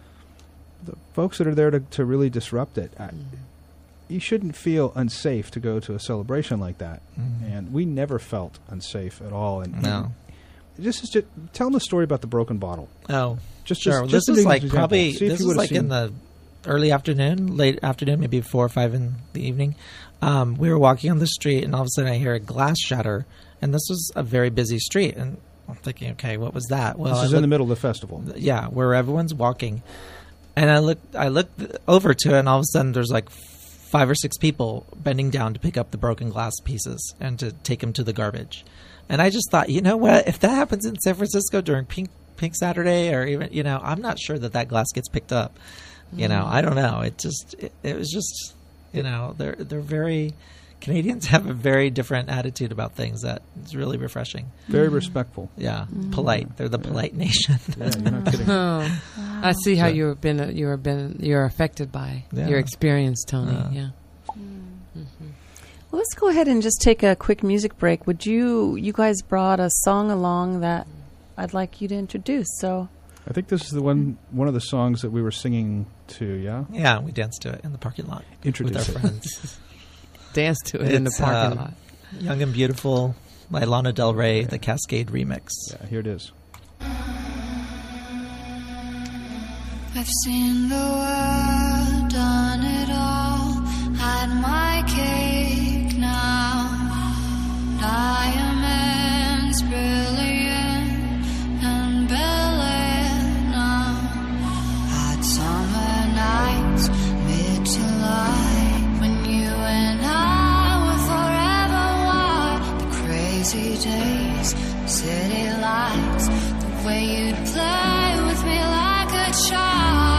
Speaker 4: the folks that are there to, to really disrupt it. Mm. I, you shouldn't feel unsafe to go to a celebration like that. Mm. And we never felt unsafe at all. And
Speaker 3: no.
Speaker 4: Just, just tell them a story about the broken bottle.
Speaker 3: Oh,
Speaker 4: just
Speaker 3: sure.
Speaker 4: Just, just
Speaker 3: this was like probably this was like
Speaker 4: seen.
Speaker 3: in the early afternoon, late afternoon, maybe four or five in the evening. Um, we were walking on the street, and all of a sudden I hear a glass shatter, and this was a very busy street. And I'm thinking, okay, what was that?
Speaker 4: Well, this is in the middle of the festival.
Speaker 3: Yeah, where everyone's walking, and I looked, I looked over to it, and all of a sudden there's like five or six people bending down to pick up the broken glass pieces and to take them to the garbage. And I just thought, you know what? If that happens in San Francisco during Pink Pink Saturday, or even, you know, I'm not sure that that glass gets picked up. You mm. know, I don't know. It just, it, it was just, you know, they're they're very, Canadians have a very different attitude about things that is really refreshing.
Speaker 4: Very mm. respectful.
Speaker 3: Yeah, mm. polite. They're the yeah. polite nation.
Speaker 4: Yeah, you're not kidding.
Speaker 2: Oh, wow. I see how yeah. you've been you're been you're affected by yeah. your experience, Tony. Uh, yeah.
Speaker 1: Well, let's go ahead and just take a quick music break. Would you, you guys brought a song along that I'd like you to introduce. So
Speaker 4: I think this is the one, one of the songs that we were singing to, yeah?
Speaker 3: Yeah, we danced to it in the parking lot
Speaker 4: Introduce
Speaker 3: with our
Speaker 4: it.
Speaker 3: friends.
Speaker 2: Danced to it
Speaker 3: it's,
Speaker 2: in the parking
Speaker 3: uh,
Speaker 2: lot.
Speaker 3: Young and Beautiful by Lana Del Rey, the Cascade remix.
Speaker 4: Yeah, here it is.
Speaker 6: I've seen the world, done it all, had my cake now. Diamonds brilliant and brilliant now. Had summer nights, mid-July, when you and I were forever wild. The crazy days, city lights, the way you'd play with me like a child.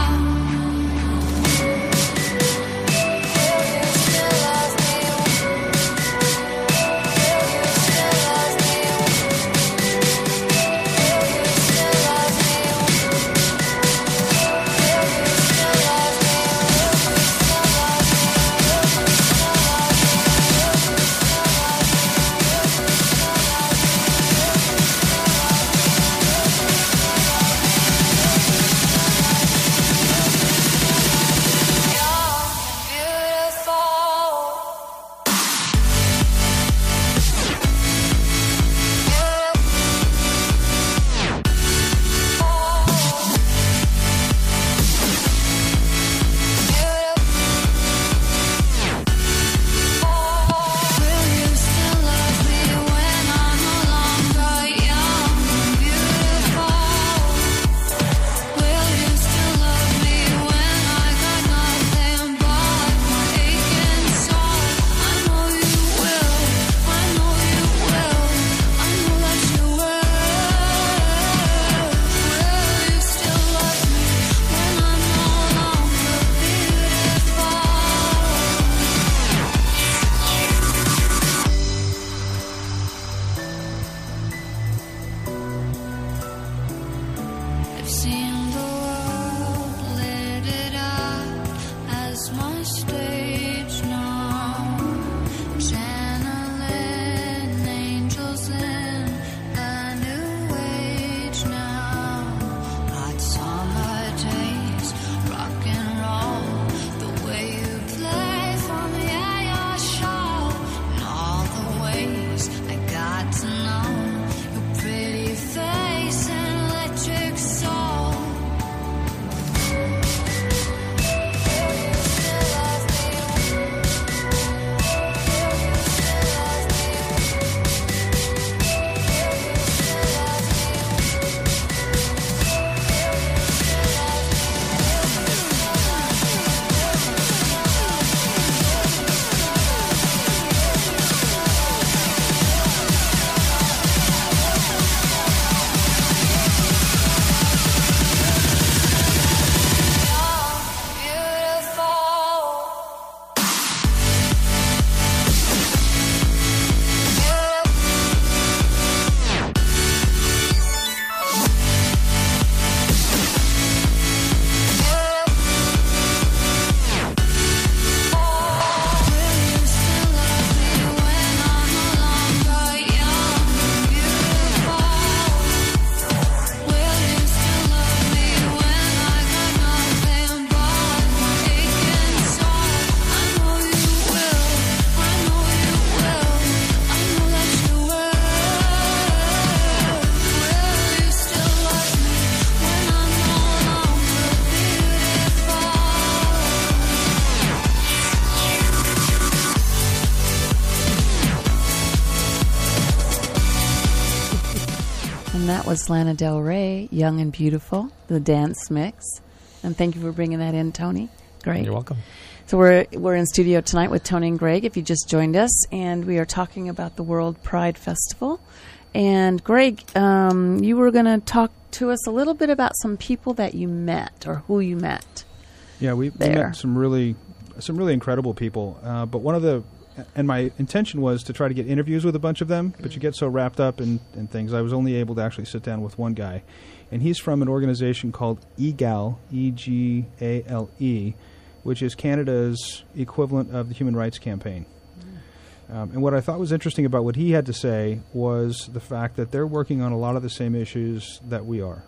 Speaker 1: And that was Lana Del Rey, Young and Beautiful, the dance mix. And thank you for bringing that in, Tony. Great.
Speaker 3: You're welcome.
Speaker 1: So we're we're in studio tonight with Tony and Greg, if you just joined us, and we are talking about the World Pride Festival. And Greg, um, you were going to talk to us a little bit about some people that you met, or who you met.
Speaker 4: Yeah, we, we
Speaker 1: there.
Speaker 4: met some really some really incredible people. Uh, but one of the and my intention was to try to get interviews with a bunch of them, but you get so wrapped up in, in things, I was only able to actually sit down with one guy. And he's from an organization called E G A L, E G A L E, which is Canada's equivalent of the Human Rights Campaign. Mm. Um, and what I thought was interesting about what he had to say was the fact that they're working on a lot of the same issues that we are.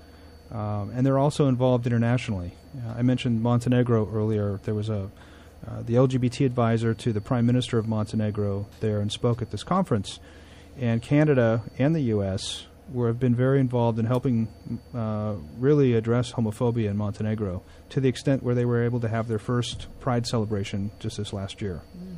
Speaker 4: Um, and they're also involved internationally. Uh, I mentioned Montenegro earlier. There was a uh, the L G B T advisor to the Prime Minister of Montenegro there and spoke at this conference. And Canada and the U S were, have been very involved in helping uh, really address homophobia in Montenegro, to the extent where they were able to have their first Pride celebration just this last year. Mm-hmm.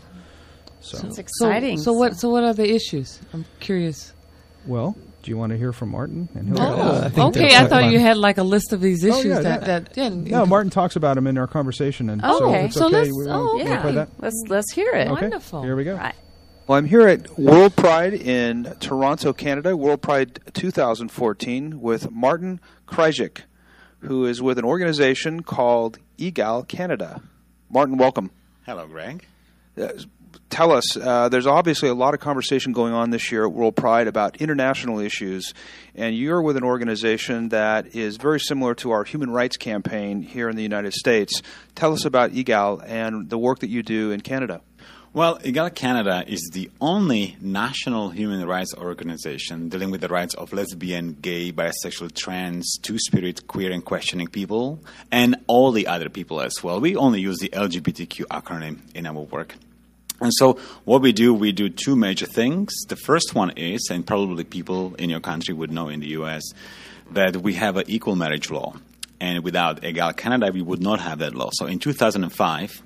Speaker 4: So
Speaker 1: That's exciting.
Speaker 2: So, so what? So what are the issues? I'm curious.
Speaker 4: Well, do you want to hear from Martin? And he'll
Speaker 2: Oh,
Speaker 3: Yeah, I think
Speaker 2: okay.
Speaker 3: that's
Speaker 2: I
Speaker 3: what
Speaker 2: thought
Speaker 3: Martin-
Speaker 2: you had like a list of these issues
Speaker 4: Oh, yeah,
Speaker 2: that,
Speaker 4: yeah.
Speaker 2: that yeah.
Speaker 4: No, Martin talks about them in our conversation, and
Speaker 1: Oh,
Speaker 4: so
Speaker 1: okay.
Speaker 4: if it's
Speaker 2: So
Speaker 4: okay.
Speaker 2: let's-
Speaker 4: we
Speaker 2: oh,
Speaker 4: want to
Speaker 1: Yeah,
Speaker 4: play that.
Speaker 1: let's let's hear it.
Speaker 4: Okay,
Speaker 2: Wonderful.
Speaker 4: here we go.
Speaker 1: Right.
Speaker 7: Well, I'm here at World Pride in Toronto, Canada, World Pride two thousand fourteen, with Martin Kryjik, who is with an organization called E G A L Canada. Martin, welcome.
Speaker 8: Hello, Greg.
Speaker 7: Uh, tell us, uh, there's obviously a lot of conversation going on this year at World Pride about international issues, and you're with an organization that is very similar to our Human Rights Campaign here in the United States. Tell us about E G A L and the work that you do in Canada.
Speaker 8: Well, E G A L Canada is the only national human rights organization dealing with the rights of lesbian, gay, bisexual, trans, two-spirit, queer, and questioning people, and all the other people as well. We only use the L G B T Q acronym in our work. And so what we do, we do two major things. The first one is, and probably people in your country would know in the U S, that we have an equal marriage law. And without E G A L Canada, we would not have that law. So in two thousand five,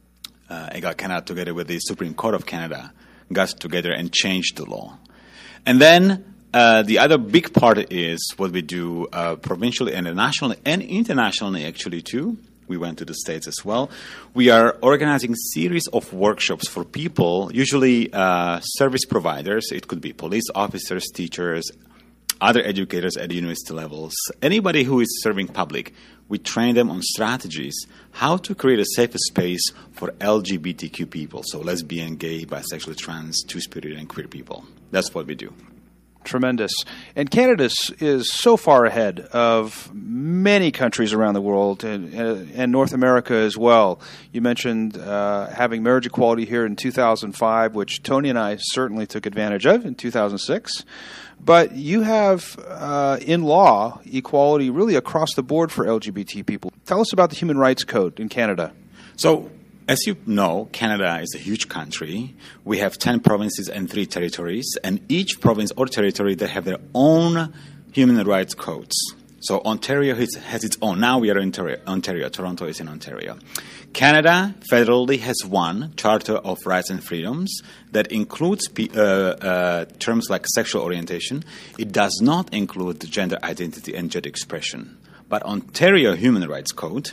Speaker 8: Uh, E G A L Canada, together with the Supreme Court of Canada, got together and changed the law. And then uh, the other big part is what we do uh, provincially and nationally and internationally, actually, too. We went to the States as well. We are organizing series of workshops for people, usually uh, service providers. It could be police officers, teachers, other educators at university levels, anybody who is serving public. We train them on strategies, how to create a safer space for L G B T Q people, so lesbian, gay, bisexual, trans, two-spirit, and queer people. That's what we do.
Speaker 7: Tremendous. And Canada is- is so far ahead of many countries around the world, and, and North America as well. You mentioned uh, having marriage equality here in two thousand five, which Tony and I certainly took advantage of in two thousand six. But you have, uh, in law, equality really across the board for L G B T people. Tell us about the Human Rights Code in Canada.
Speaker 8: So, as you know, Canada is a huge country. We have ten provinces and three territories, and each province or territory, they have their own human rights codes. So Ontario has, has its own. Now we are in Ontario, Ontario. Toronto is in Ontario. Canada federally has one, Charter of Rights and Freedoms, that includes uh, uh, terms like sexual orientation. It does not include gender identity and gender expression. But Ontario Human Rights Code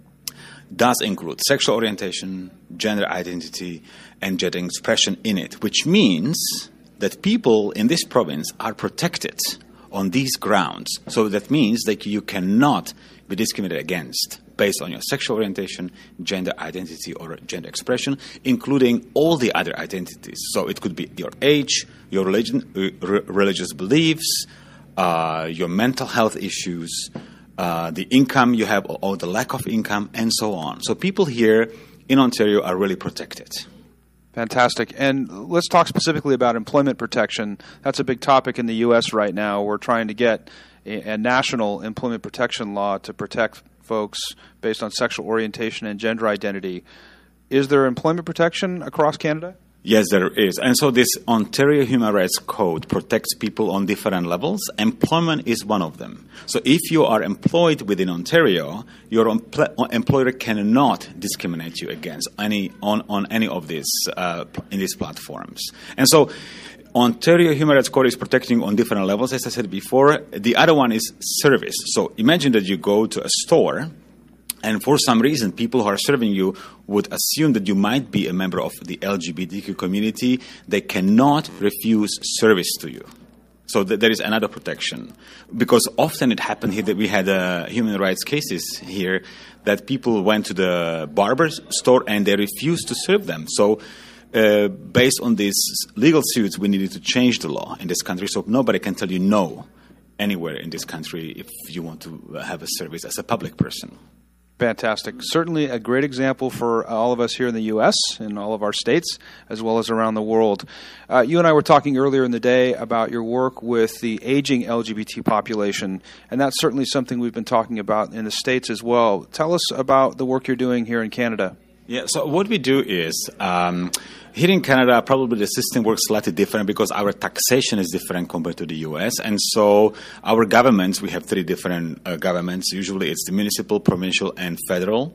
Speaker 8: does include sexual orientation, gender identity, and gender expression in it, which means that people in this province are protected on these grounds. So that means that you cannot be discriminated against based on your sexual orientation, gender identity, or gender expression, including all the other identities. So it could be your age, your religion, uh, re- religious beliefs, uh, your mental health issues, uh, the income you have, or, or the lack of income, and so on. So people here in Ontario are really protected.
Speaker 7: Fantastic. And let's talk specifically about employment protection. That's a big topic in the U S right now. We're trying to get a, a national employment protection law to protect folks based on sexual orientation and gender identity. Is there employment protection across Canada?
Speaker 8: Yes, there is. And so this Ontario Human Rights Code protects people on different levels. Employment is one of them. So if you are employed within Ontario, your empl- employer cannot discriminate you against any on, on any of these uh, in these platforms. And so Ontario Human Rights Code is protecting on different levels, as I said before. The other one is service. So imagine that you go to a store, and for some reason, people who are serving you would assume that you might be a member of the L G B T Q community. They cannot refuse service to you. So th- there is another protection. Because often it happened here that we had uh, human rights cases here that people went to the barber store and they refused to serve them. So uh, based on these legal suits, we needed to change the law in this country so nobody can tell you no anywhere in this country if you want to have a service as a public person.
Speaker 7: Fantastic. Certainly a great example for all of us here in the U S and all of our states, as well as around the world. Uh, you and I were talking earlier in the day about your work with the aging L G B T population, and that's certainly something we've been talking about in the States as well. Tell us about the work you're doing here in Canada.
Speaker 8: Yeah, so what we do is, um, here in Canada, probably the system works slightly different because our taxation is different compared to the U S. And so our governments, we have three different uh, governments. Usually it's the municipal, provincial, and federal.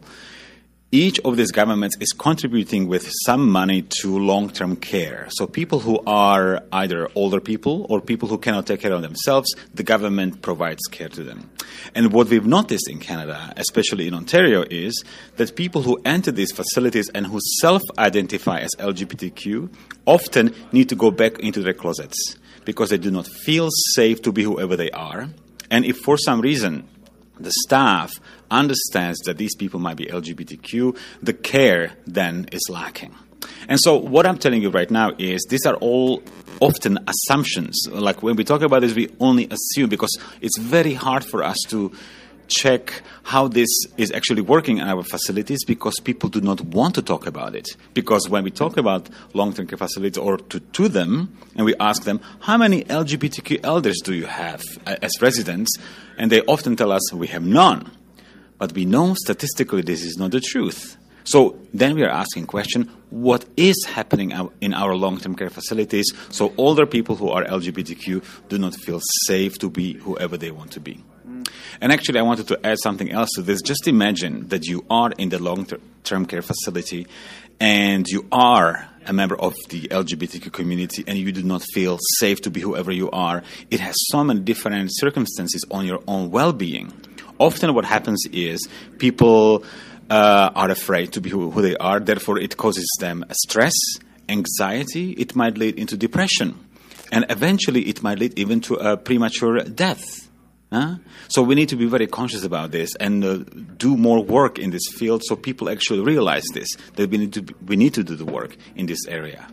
Speaker 8: Each of these governments is contributing with some money to long-term care. So people who are either older people or people who cannot take care of themselves, the government provides care to them. And what we've noticed in Canada, especially in Ontario, is that people who enter these facilities and who self-identify as L G B T Q often need to go back into their closets because they do not feel safe to be whoever they are. And if for some reason the staff understands that these people might be L G B T Q, the care then is lacking. And so what I'm telling you right now is these are all often assumptions. Like when we talk about this, we only assume because it's very hard for us to check how this is actually working in our facilities because people do not want to talk about it. Because when we talk about long-term care facilities or to, to them, and we ask them, how many L G B T Q elders do you have as residents? And they often tell us, we have none. But we know statistically this is not the truth. So then we are asking question, what is happening in our long-term care facilities so older people who are L G B T Q do not feel safe to be whoever they want to be? And actually, I wanted to add something else to this. Just imagine that you are in the long-term care facility and you are a member of the L G B T Q community and you do not feel safe to be whoever you are. It has so many different circumstances on your own well-being. Often what happens is people uh, are afraid to be who, who they are. Therefore, it causes them stress, anxiety. It might lead into depression. And eventually, it might lead even to a premature death. Huh? So we need to be very conscious about this and uh, do more work in this field so people actually realize this, that we need to we need to do the work in this area.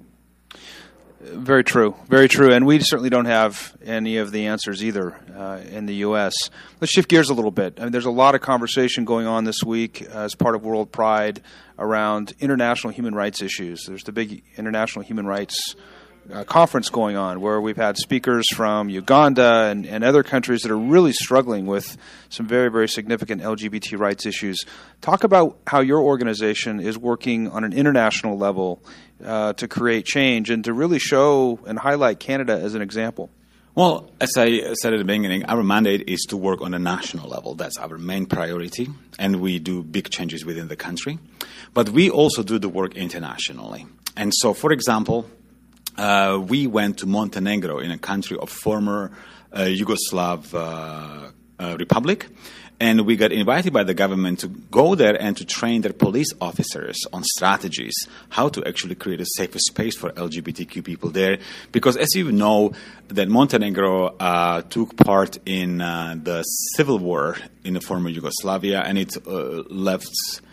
Speaker 7: Very true. Very true. And we certainly don't have any of the answers either uh, in the U S. Let's shift gears a little bit. I mean, there's a lot of conversation going on this week as part of World Pride around international human rights issues. There's the big international human rights Uh, conference going on where we've had speakers from Uganda and, and other countries that are really struggling with some very, very significant L G B T rights issues. Talk about how your organization is working on an international level uh, to create change and to really show and highlight Canada as an example.
Speaker 8: Well, as I said at the beginning, our mandate is to work on a national level. That's our main priority, and we do big changes within the country. But we also do the work internationally. And so, for example, Uh, we went to Montenegro, in a country of former uh, Yugoslav uh, uh, Republic, and we got invited by the government to go there and to train their police officers on strategies, how to actually create a safer space for L G B T Q people there. Because as you know, that Montenegro uh, took part in uh, the civil war in the former Yugoslavia, and it uh, left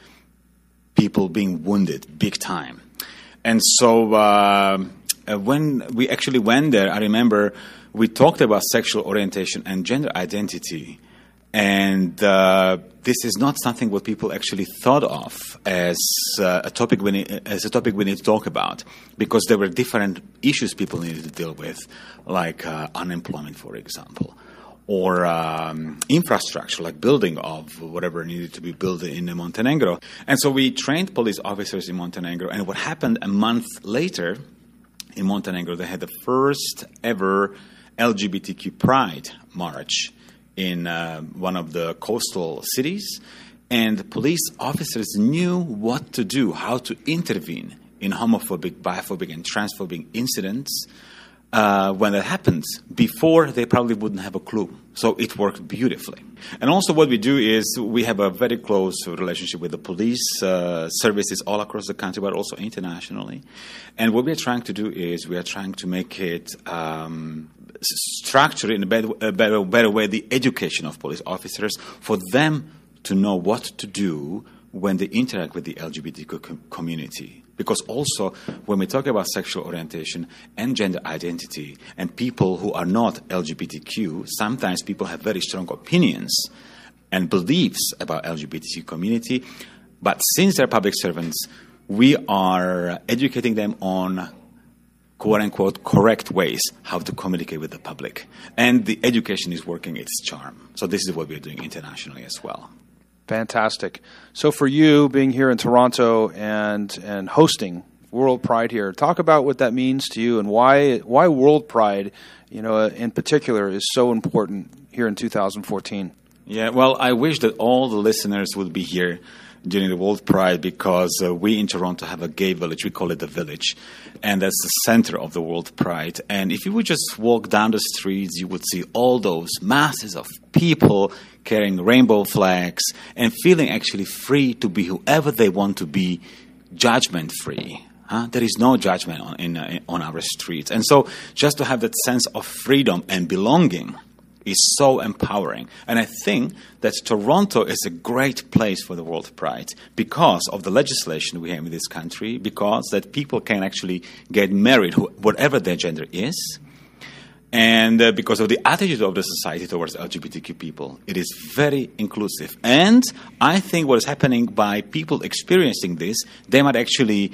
Speaker 8: people being wounded big time. And so Uh, Uh, when we actually went there, I remember we talked about sexual orientation and gender identity. And uh, this is not something what people actually thought of as uh, a topic we need, as a topic we need to talk about, because there were different issues people needed to deal with, like uh, unemployment, for example, or um, infrastructure, like building of whatever needed to be built in Montenegro. And so we trained police officers in Montenegro. And what happened a month later, in Montenegro, they had the first ever L G B T Q Pride March in uh, one of the coastal cities. And police officers knew what to do, how to intervene in homophobic, biphobic, and transphobic incidents uh, when that happens. Before, they probably wouldn't have a clue. So it worked beautifully. And also what we do is we have a very close relationship with the police uh, services all across the country, but also internationally. And what we're trying to do is we are trying to make it um, structure in a better, a better, better way the education of police officers for them to know what to do when they interact with the L G B T Q com- community. Because also, when we talk about sexual orientation and gender identity and people who are not L G B T Q, sometimes people have very strong opinions and beliefs about L G B T Q community. But since they're public servants, we are educating them on quote-unquote correct ways how to communicate with the public. And the education is working its charm. So this is what we're doing internationally as well.
Speaker 7: Fantastic. So for you, being here in Toronto and and hosting World Pride here, talk about what that means to you and why why World Pride, you know, in particular, is so important here in two thousand fourteen.
Speaker 8: Yeah, well, I wish that all the listeners would be here during the World Pride because uh, we in Toronto have a gay village. We call it the Village. And that's the center of the World Pride. And if you would just walk down the streets, you would see all those masses of people carrying rainbow flags and feeling actually free to be whoever they want to be, judgment-free. Huh? There is no judgment on, in, uh, on our streets. And so just to have that sense of freedom and belonging is so empowering. And I think that Toronto is a great place for the World Pride because of the legislation we have in this country, because that people can actually get married, whatever their gender is, and uh, because of the attitude of the society towards L G B T Q people. It is very inclusive. And I think what is happening by people experiencing this, they might actually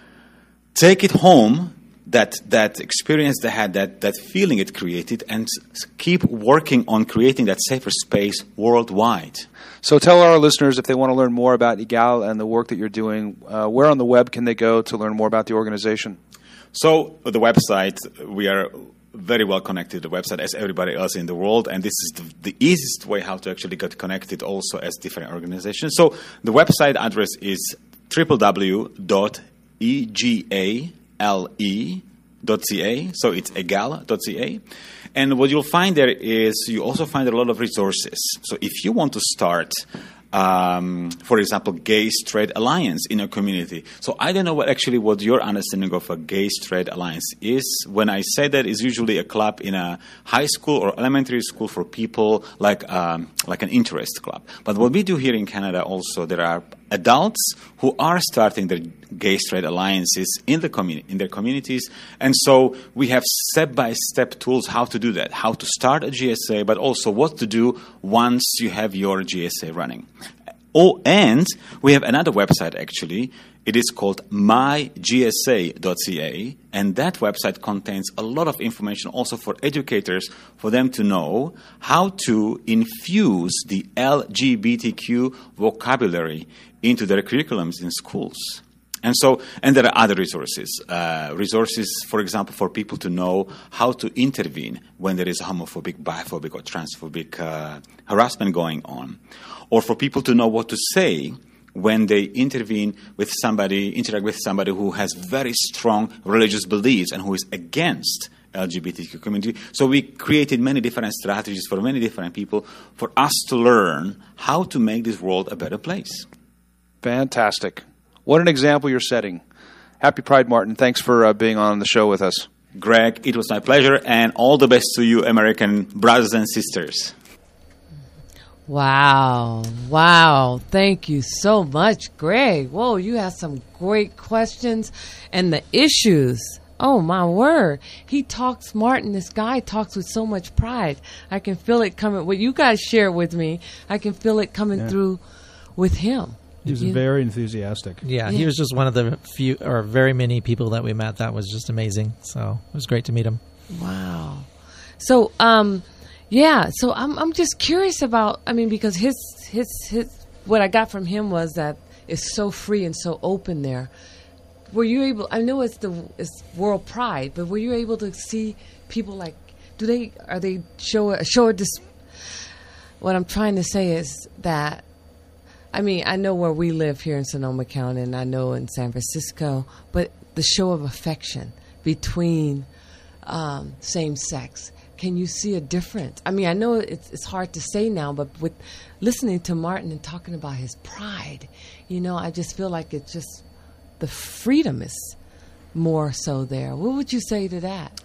Speaker 8: take it home, that that experience they had, that, that feeling it created, and keep working on creating that safer space worldwide.
Speaker 7: So tell our listeners, if they want to learn more about EGAL and the work that you're doing, uh, where on the web can they go to learn more about the organization?
Speaker 8: So the website, we are very well connected to the website as everybody else in the world, and this is the, the easiest way how to actually get connected also as different organizations. So the website address is w w w dot e g a l e dot c a, so it's egal dot c a. And what you'll find there is you also find a lot of resources. So if you want to start, um, for example, gay straight alliance in a community. So I don't know what actually what your understanding of a gay straight alliance is. When I say that, it's usually a club in a high school or elementary school for people, like um, like an interest club. But what we do here in Canada also, there are adults who are starting their gay straight alliances in the communi- in their communities, and so we have step-by-step tools how to do that, how to start a G S A, but also what to do once you have your G S A running. Oh, and we have another website actually. It is called my g s a dot c a, and that website contains a lot of information also for educators, for them to know how to infuse the L G B T Q vocabulary into their curriculums in schools. And so, and there are other resources. Uh, resources, for example, for people to know how to intervene when there is homophobic, biphobic, or transphobic uh, harassment going on. Or for people to know what to say when they intervene with somebody, interact with somebody who has very strong religious beliefs and who is against L G B T Q community. So we created many different strategies for many different people for us to learn how to make this world a better place.
Speaker 7: Fantastic. What an example you're setting. Happy Pride, Martin. Thanks for uh, being on the show with us.
Speaker 8: Greg, it was my pleasure, and all the best to you, American brothers and sisters.
Speaker 2: Wow. Wow. Thank you so much, Greg. Whoa, you have some great questions. And the issues, oh, my word. He talks, Martin, this guy talks with so much pride. I can feel it coming. What you guys share with me, I can feel it coming yeah. through with him.
Speaker 4: He was
Speaker 2: you,
Speaker 4: very enthusiastic.
Speaker 3: Yeah,
Speaker 2: yeah,
Speaker 3: he was just one of the few or very many people that we met. That was just amazing. So it was great to meet him.
Speaker 2: Wow. So, um, yeah. So I'm I'm just curious about. I mean, because his his his what I got from him was that it's so free and so open there. Were you able? I know it's the it's World Pride, but were you able to see people like? Do they are they show a show a dis? What I'm trying to say is that. I mean, I know where we live here in Sonoma County, and I know in San Francisco, but the show of affection between um, same sex. Can you see a difference? I mean, I know it's it's hard to say now, but with listening to Martin and talking about his pride, you know, I just feel like it's just the freedom is more so there. What would you say to that?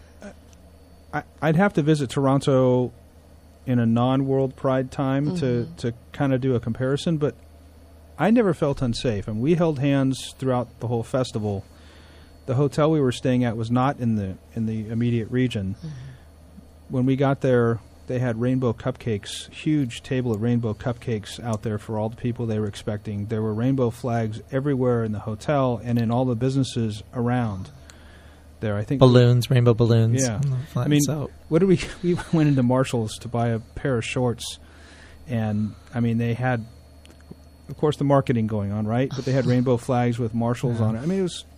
Speaker 4: I, I'd have to visit Toronto in a non-World Pride time mm-hmm. to, to kind of do a comparison, but I never felt unsafe. And we held hands throughout the whole festival. The hotel we were staying at was not in the in the immediate region. Mm-hmm. When we got there, they had rainbow cupcakes, huge table of rainbow cupcakes out there for all the people they were expecting. There were rainbow flags everywhere in the hotel and in all the businesses around there. I think
Speaker 3: balloons, we, rainbow balloons.
Speaker 4: Yeah, I mean, so. what did we? We went into Marshall's to buy a pair of shorts, and I mean, they had, of course, the marketing going on, right? But they had rainbow flags with Marshalls yeah. on it. I mean, it was.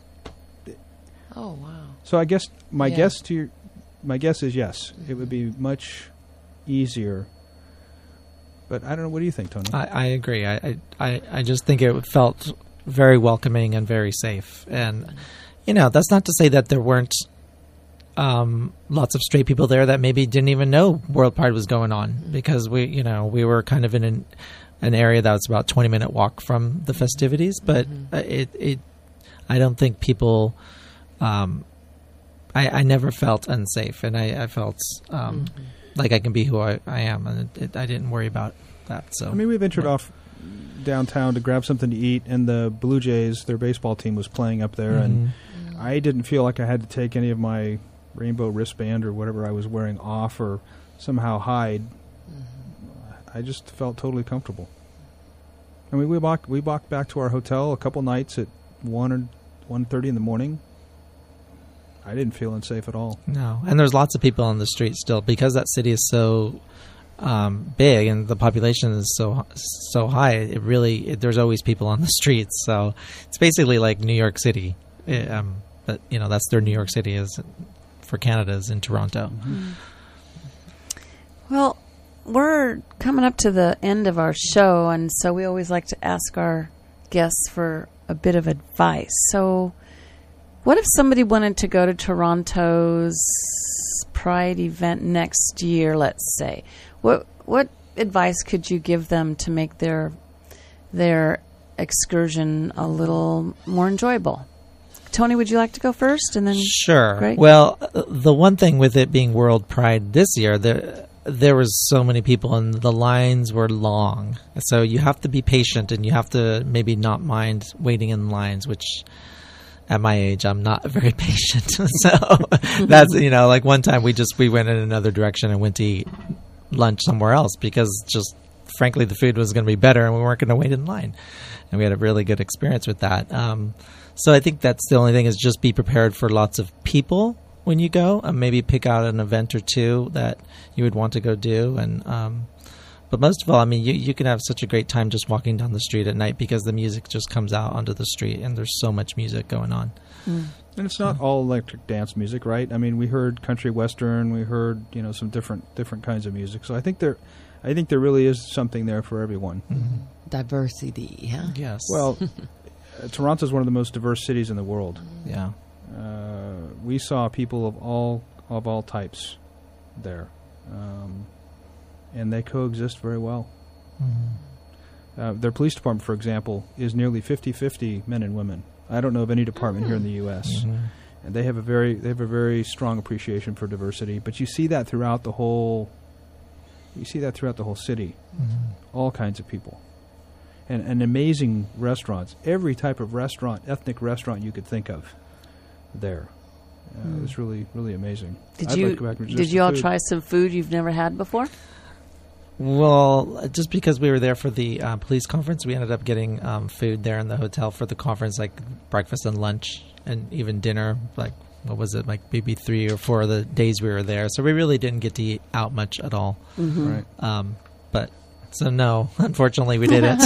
Speaker 2: Oh wow!
Speaker 4: So I guess my
Speaker 2: yeah.
Speaker 4: guess to your, my guess is yes, mm-hmm. it would be much easier. But I don't know. What do you think, Tony?
Speaker 3: I, I agree. I, I I just think it felt very welcoming and very safe. And you know, that's not to say that there weren't um, lots of straight people there that maybe didn't even know World Pride was going on, because we, you know, we were kind of in an an area that was about twenty minute walk from the festivities. But mm-hmm. it it I don't think people. Um, I, I never felt unsafe, and I, I felt um, mm-hmm. like I can be who I, I am, and it, it, I didn't worry about that. So
Speaker 4: I mean, we ventured yeah. off downtown to grab something to eat, and the Blue Jays, their baseball team, was playing up there, mm-hmm. and mm-hmm. I didn't feel like I had to take any of my rainbow wristband or whatever I was wearing off or somehow hide. Mm-hmm. I just felt totally comfortable. I mean, we walked we walked back to our hotel a couple nights at one or one thirty in the morning. I didn't feel unsafe at all.
Speaker 3: No, and there's lots of people on the street still, because that city is so um, big and the population is so so high. It really it, there's always people on the streets. So it's basically like New York City, it, um, but you know that's their New York City is for Canada is in Toronto.
Speaker 1: Mm-hmm. Well, we're coming up to the end of our show, and so we always like to ask our guests for a bit of advice. So. What if somebody wanted to go to Toronto's Pride event next year, let's say? What what advice could you give them to make their their excursion a little more enjoyable? Tony, would you like to go first? And then
Speaker 3: Sure.
Speaker 1: Greg?
Speaker 3: Well, the one thing with it being World Pride this year, there there was so many people and the lines were long. So you have to be patient and you have to maybe not mind waiting in lines, which... At my age, I'm not very patient. So that's, you know, like one time we just, we went in another direction and went to eat lunch somewhere else because just, frankly, the food was going to be better and we weren't going to wait in line. And we had a really good experience with that. Um, so I think that's the only thing is just be prepared for lots of people when you go and maybe pick out an event or two that you would want to go do. And, um, But most of all, I mean, you, you can have such a great time just walking down the street at night because the music just comes out onto the street and there's so much music going on.
Speaker 4: Mm. And it's not all electric dance music, right? I mean, we heard country western, we heard, you know, some different different kinds of music. So I think there, I think there really is something there for everyone.
Speaker 2: Mm-hmm. Diversity, huh?
Speaker 3: Yes.
Speaker 4: Well, uh, Toronto is one of the most diverse cities in the world.
Speaker 3: Yeah.
Speaker 4: Uh, we saw people of all of all types there. Um, And they coexist very well. Mm-hmm. Uh, their police department, for example, is nearly fifty-fifty men and women. I don't know of any department mm-hmm. here in the U S Mm-hmm. And they have a very they have a very strong appreciation for diversity. But you see that throughout the whole. You see that throughout the whole city. Mm-hmm. All kinds of people, and and amazing restaurants. Every type of restaurant, ethnic restaurant you could think of, there. Uh, mm. It was really really amazing.
Speaker 1: Did
Speaker 4: I'd
Speaker 1: you
Speaker 4: like to go back and
Speaker 1: did you all
Speaker 4: food.
Speaker 1: try some food you've never had before?
Speaker 3: Well, just because we were there for the uh, police conference, we ended up getting um, food there in the hotel for the conference, like breakfast and lunch and even dinner. Like, what was it, like maybe three or four of the days we were there. So we really didn't get to eat out much at all.
Speaker 4: Mm-hmm. Right.
Speaker 3: Um, but, so no, unfortunately we didn't.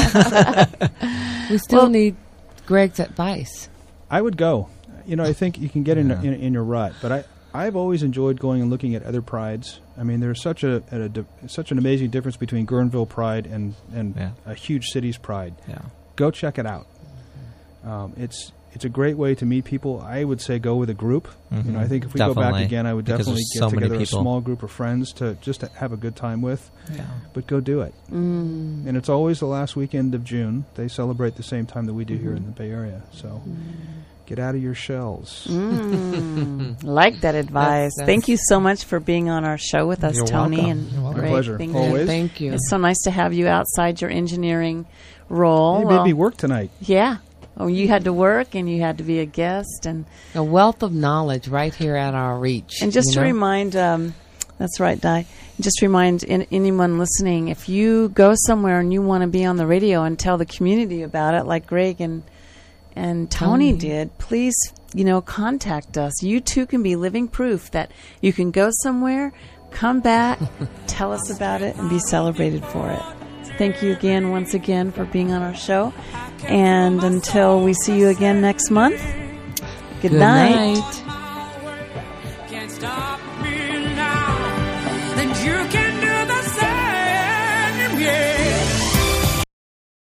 Speaker 2: We still well, need Greg's advice.
Speaker 4: I would go. You know, I think you can get yeah. in, in in your rut, but I... I've always enjoyed going and looking at other prides. I mean, there's such a, a, a such an amazing difference between Guerneville Pride and and
Speaker 3: yeah.
Speaker 4: a huge city's pride.
Speaker 3: Yeah.
Speaker 4: Go check it out. Um, it's it's a great way to meet people. I would say go with a group.
Speaker 3: Mm-hmm.
Speaker 4: You know, I think if we
Speaker 3: Definitely.
Speaker 4: go back again, I would
Speaker 3: Because
Speaker 4: definitely
Speaker 3: there's
Speaker 4: get
Speaker 3: so many
Speaker 4: together a
Speaker 3: people.
Speaker 4: small group of friends to just to have a good time with.
Speaker 3: Yeah.
Speaker 4: But go do it.
Speaker 1: Mm.
Speaker 4: And it's always the last weekend of June. They celebrate the same time that we do
Speaker 1: Mm-hmm.
Speaker 4: here in the Bay Area. So get out of your shells.
Speaker 1: Mm. Like that advice.
Speaker 2: That's-
Speaker 1: Thank you so much for being on our show with us,
Speaker 3: You're
Speaker 1: Tony.
Speaker 3: welcome.
Speaker 1: And
Speaker 3: You're welcome.
Speaker 4: My
Speaker 1: Greg.
Speaker 4: pleasure.
Speaker 1: Thank
Speaker 4: Always.
Speaker 1: you.
Speaker 2: Thank you.
Speaker 1: It's so nice to have you outside your engineering role.
Speaker 4: Hey,
Speaker 1: Well,
Speaker 4: made me work tonight.
Speaker 1: yeah. Oh, you had to work and you had to be a guest, and
Speaker 2: A wealth of knowledge right here at our reach.
Speaker 1: and just
Speaker 2: you
Speaker 1: to
Speaker 2: know?
Speaker 1: remind, um, that's right, Di. Just remind in, anyone listening, if you go somewhere and you want to be on the radio and tell the community about it, like Greg and and Tony
Speaker 2: Tony.
Speaker 1: did, please, you know, contact us. You too can be living proof that you can go somewhere, come back, tell us about it, and be celebrated for it. Thank you again, once again, for being on our show. And until we see you again next month, good,
Speaker 2: Good
Speaker 1: night.
Speaker 2: night.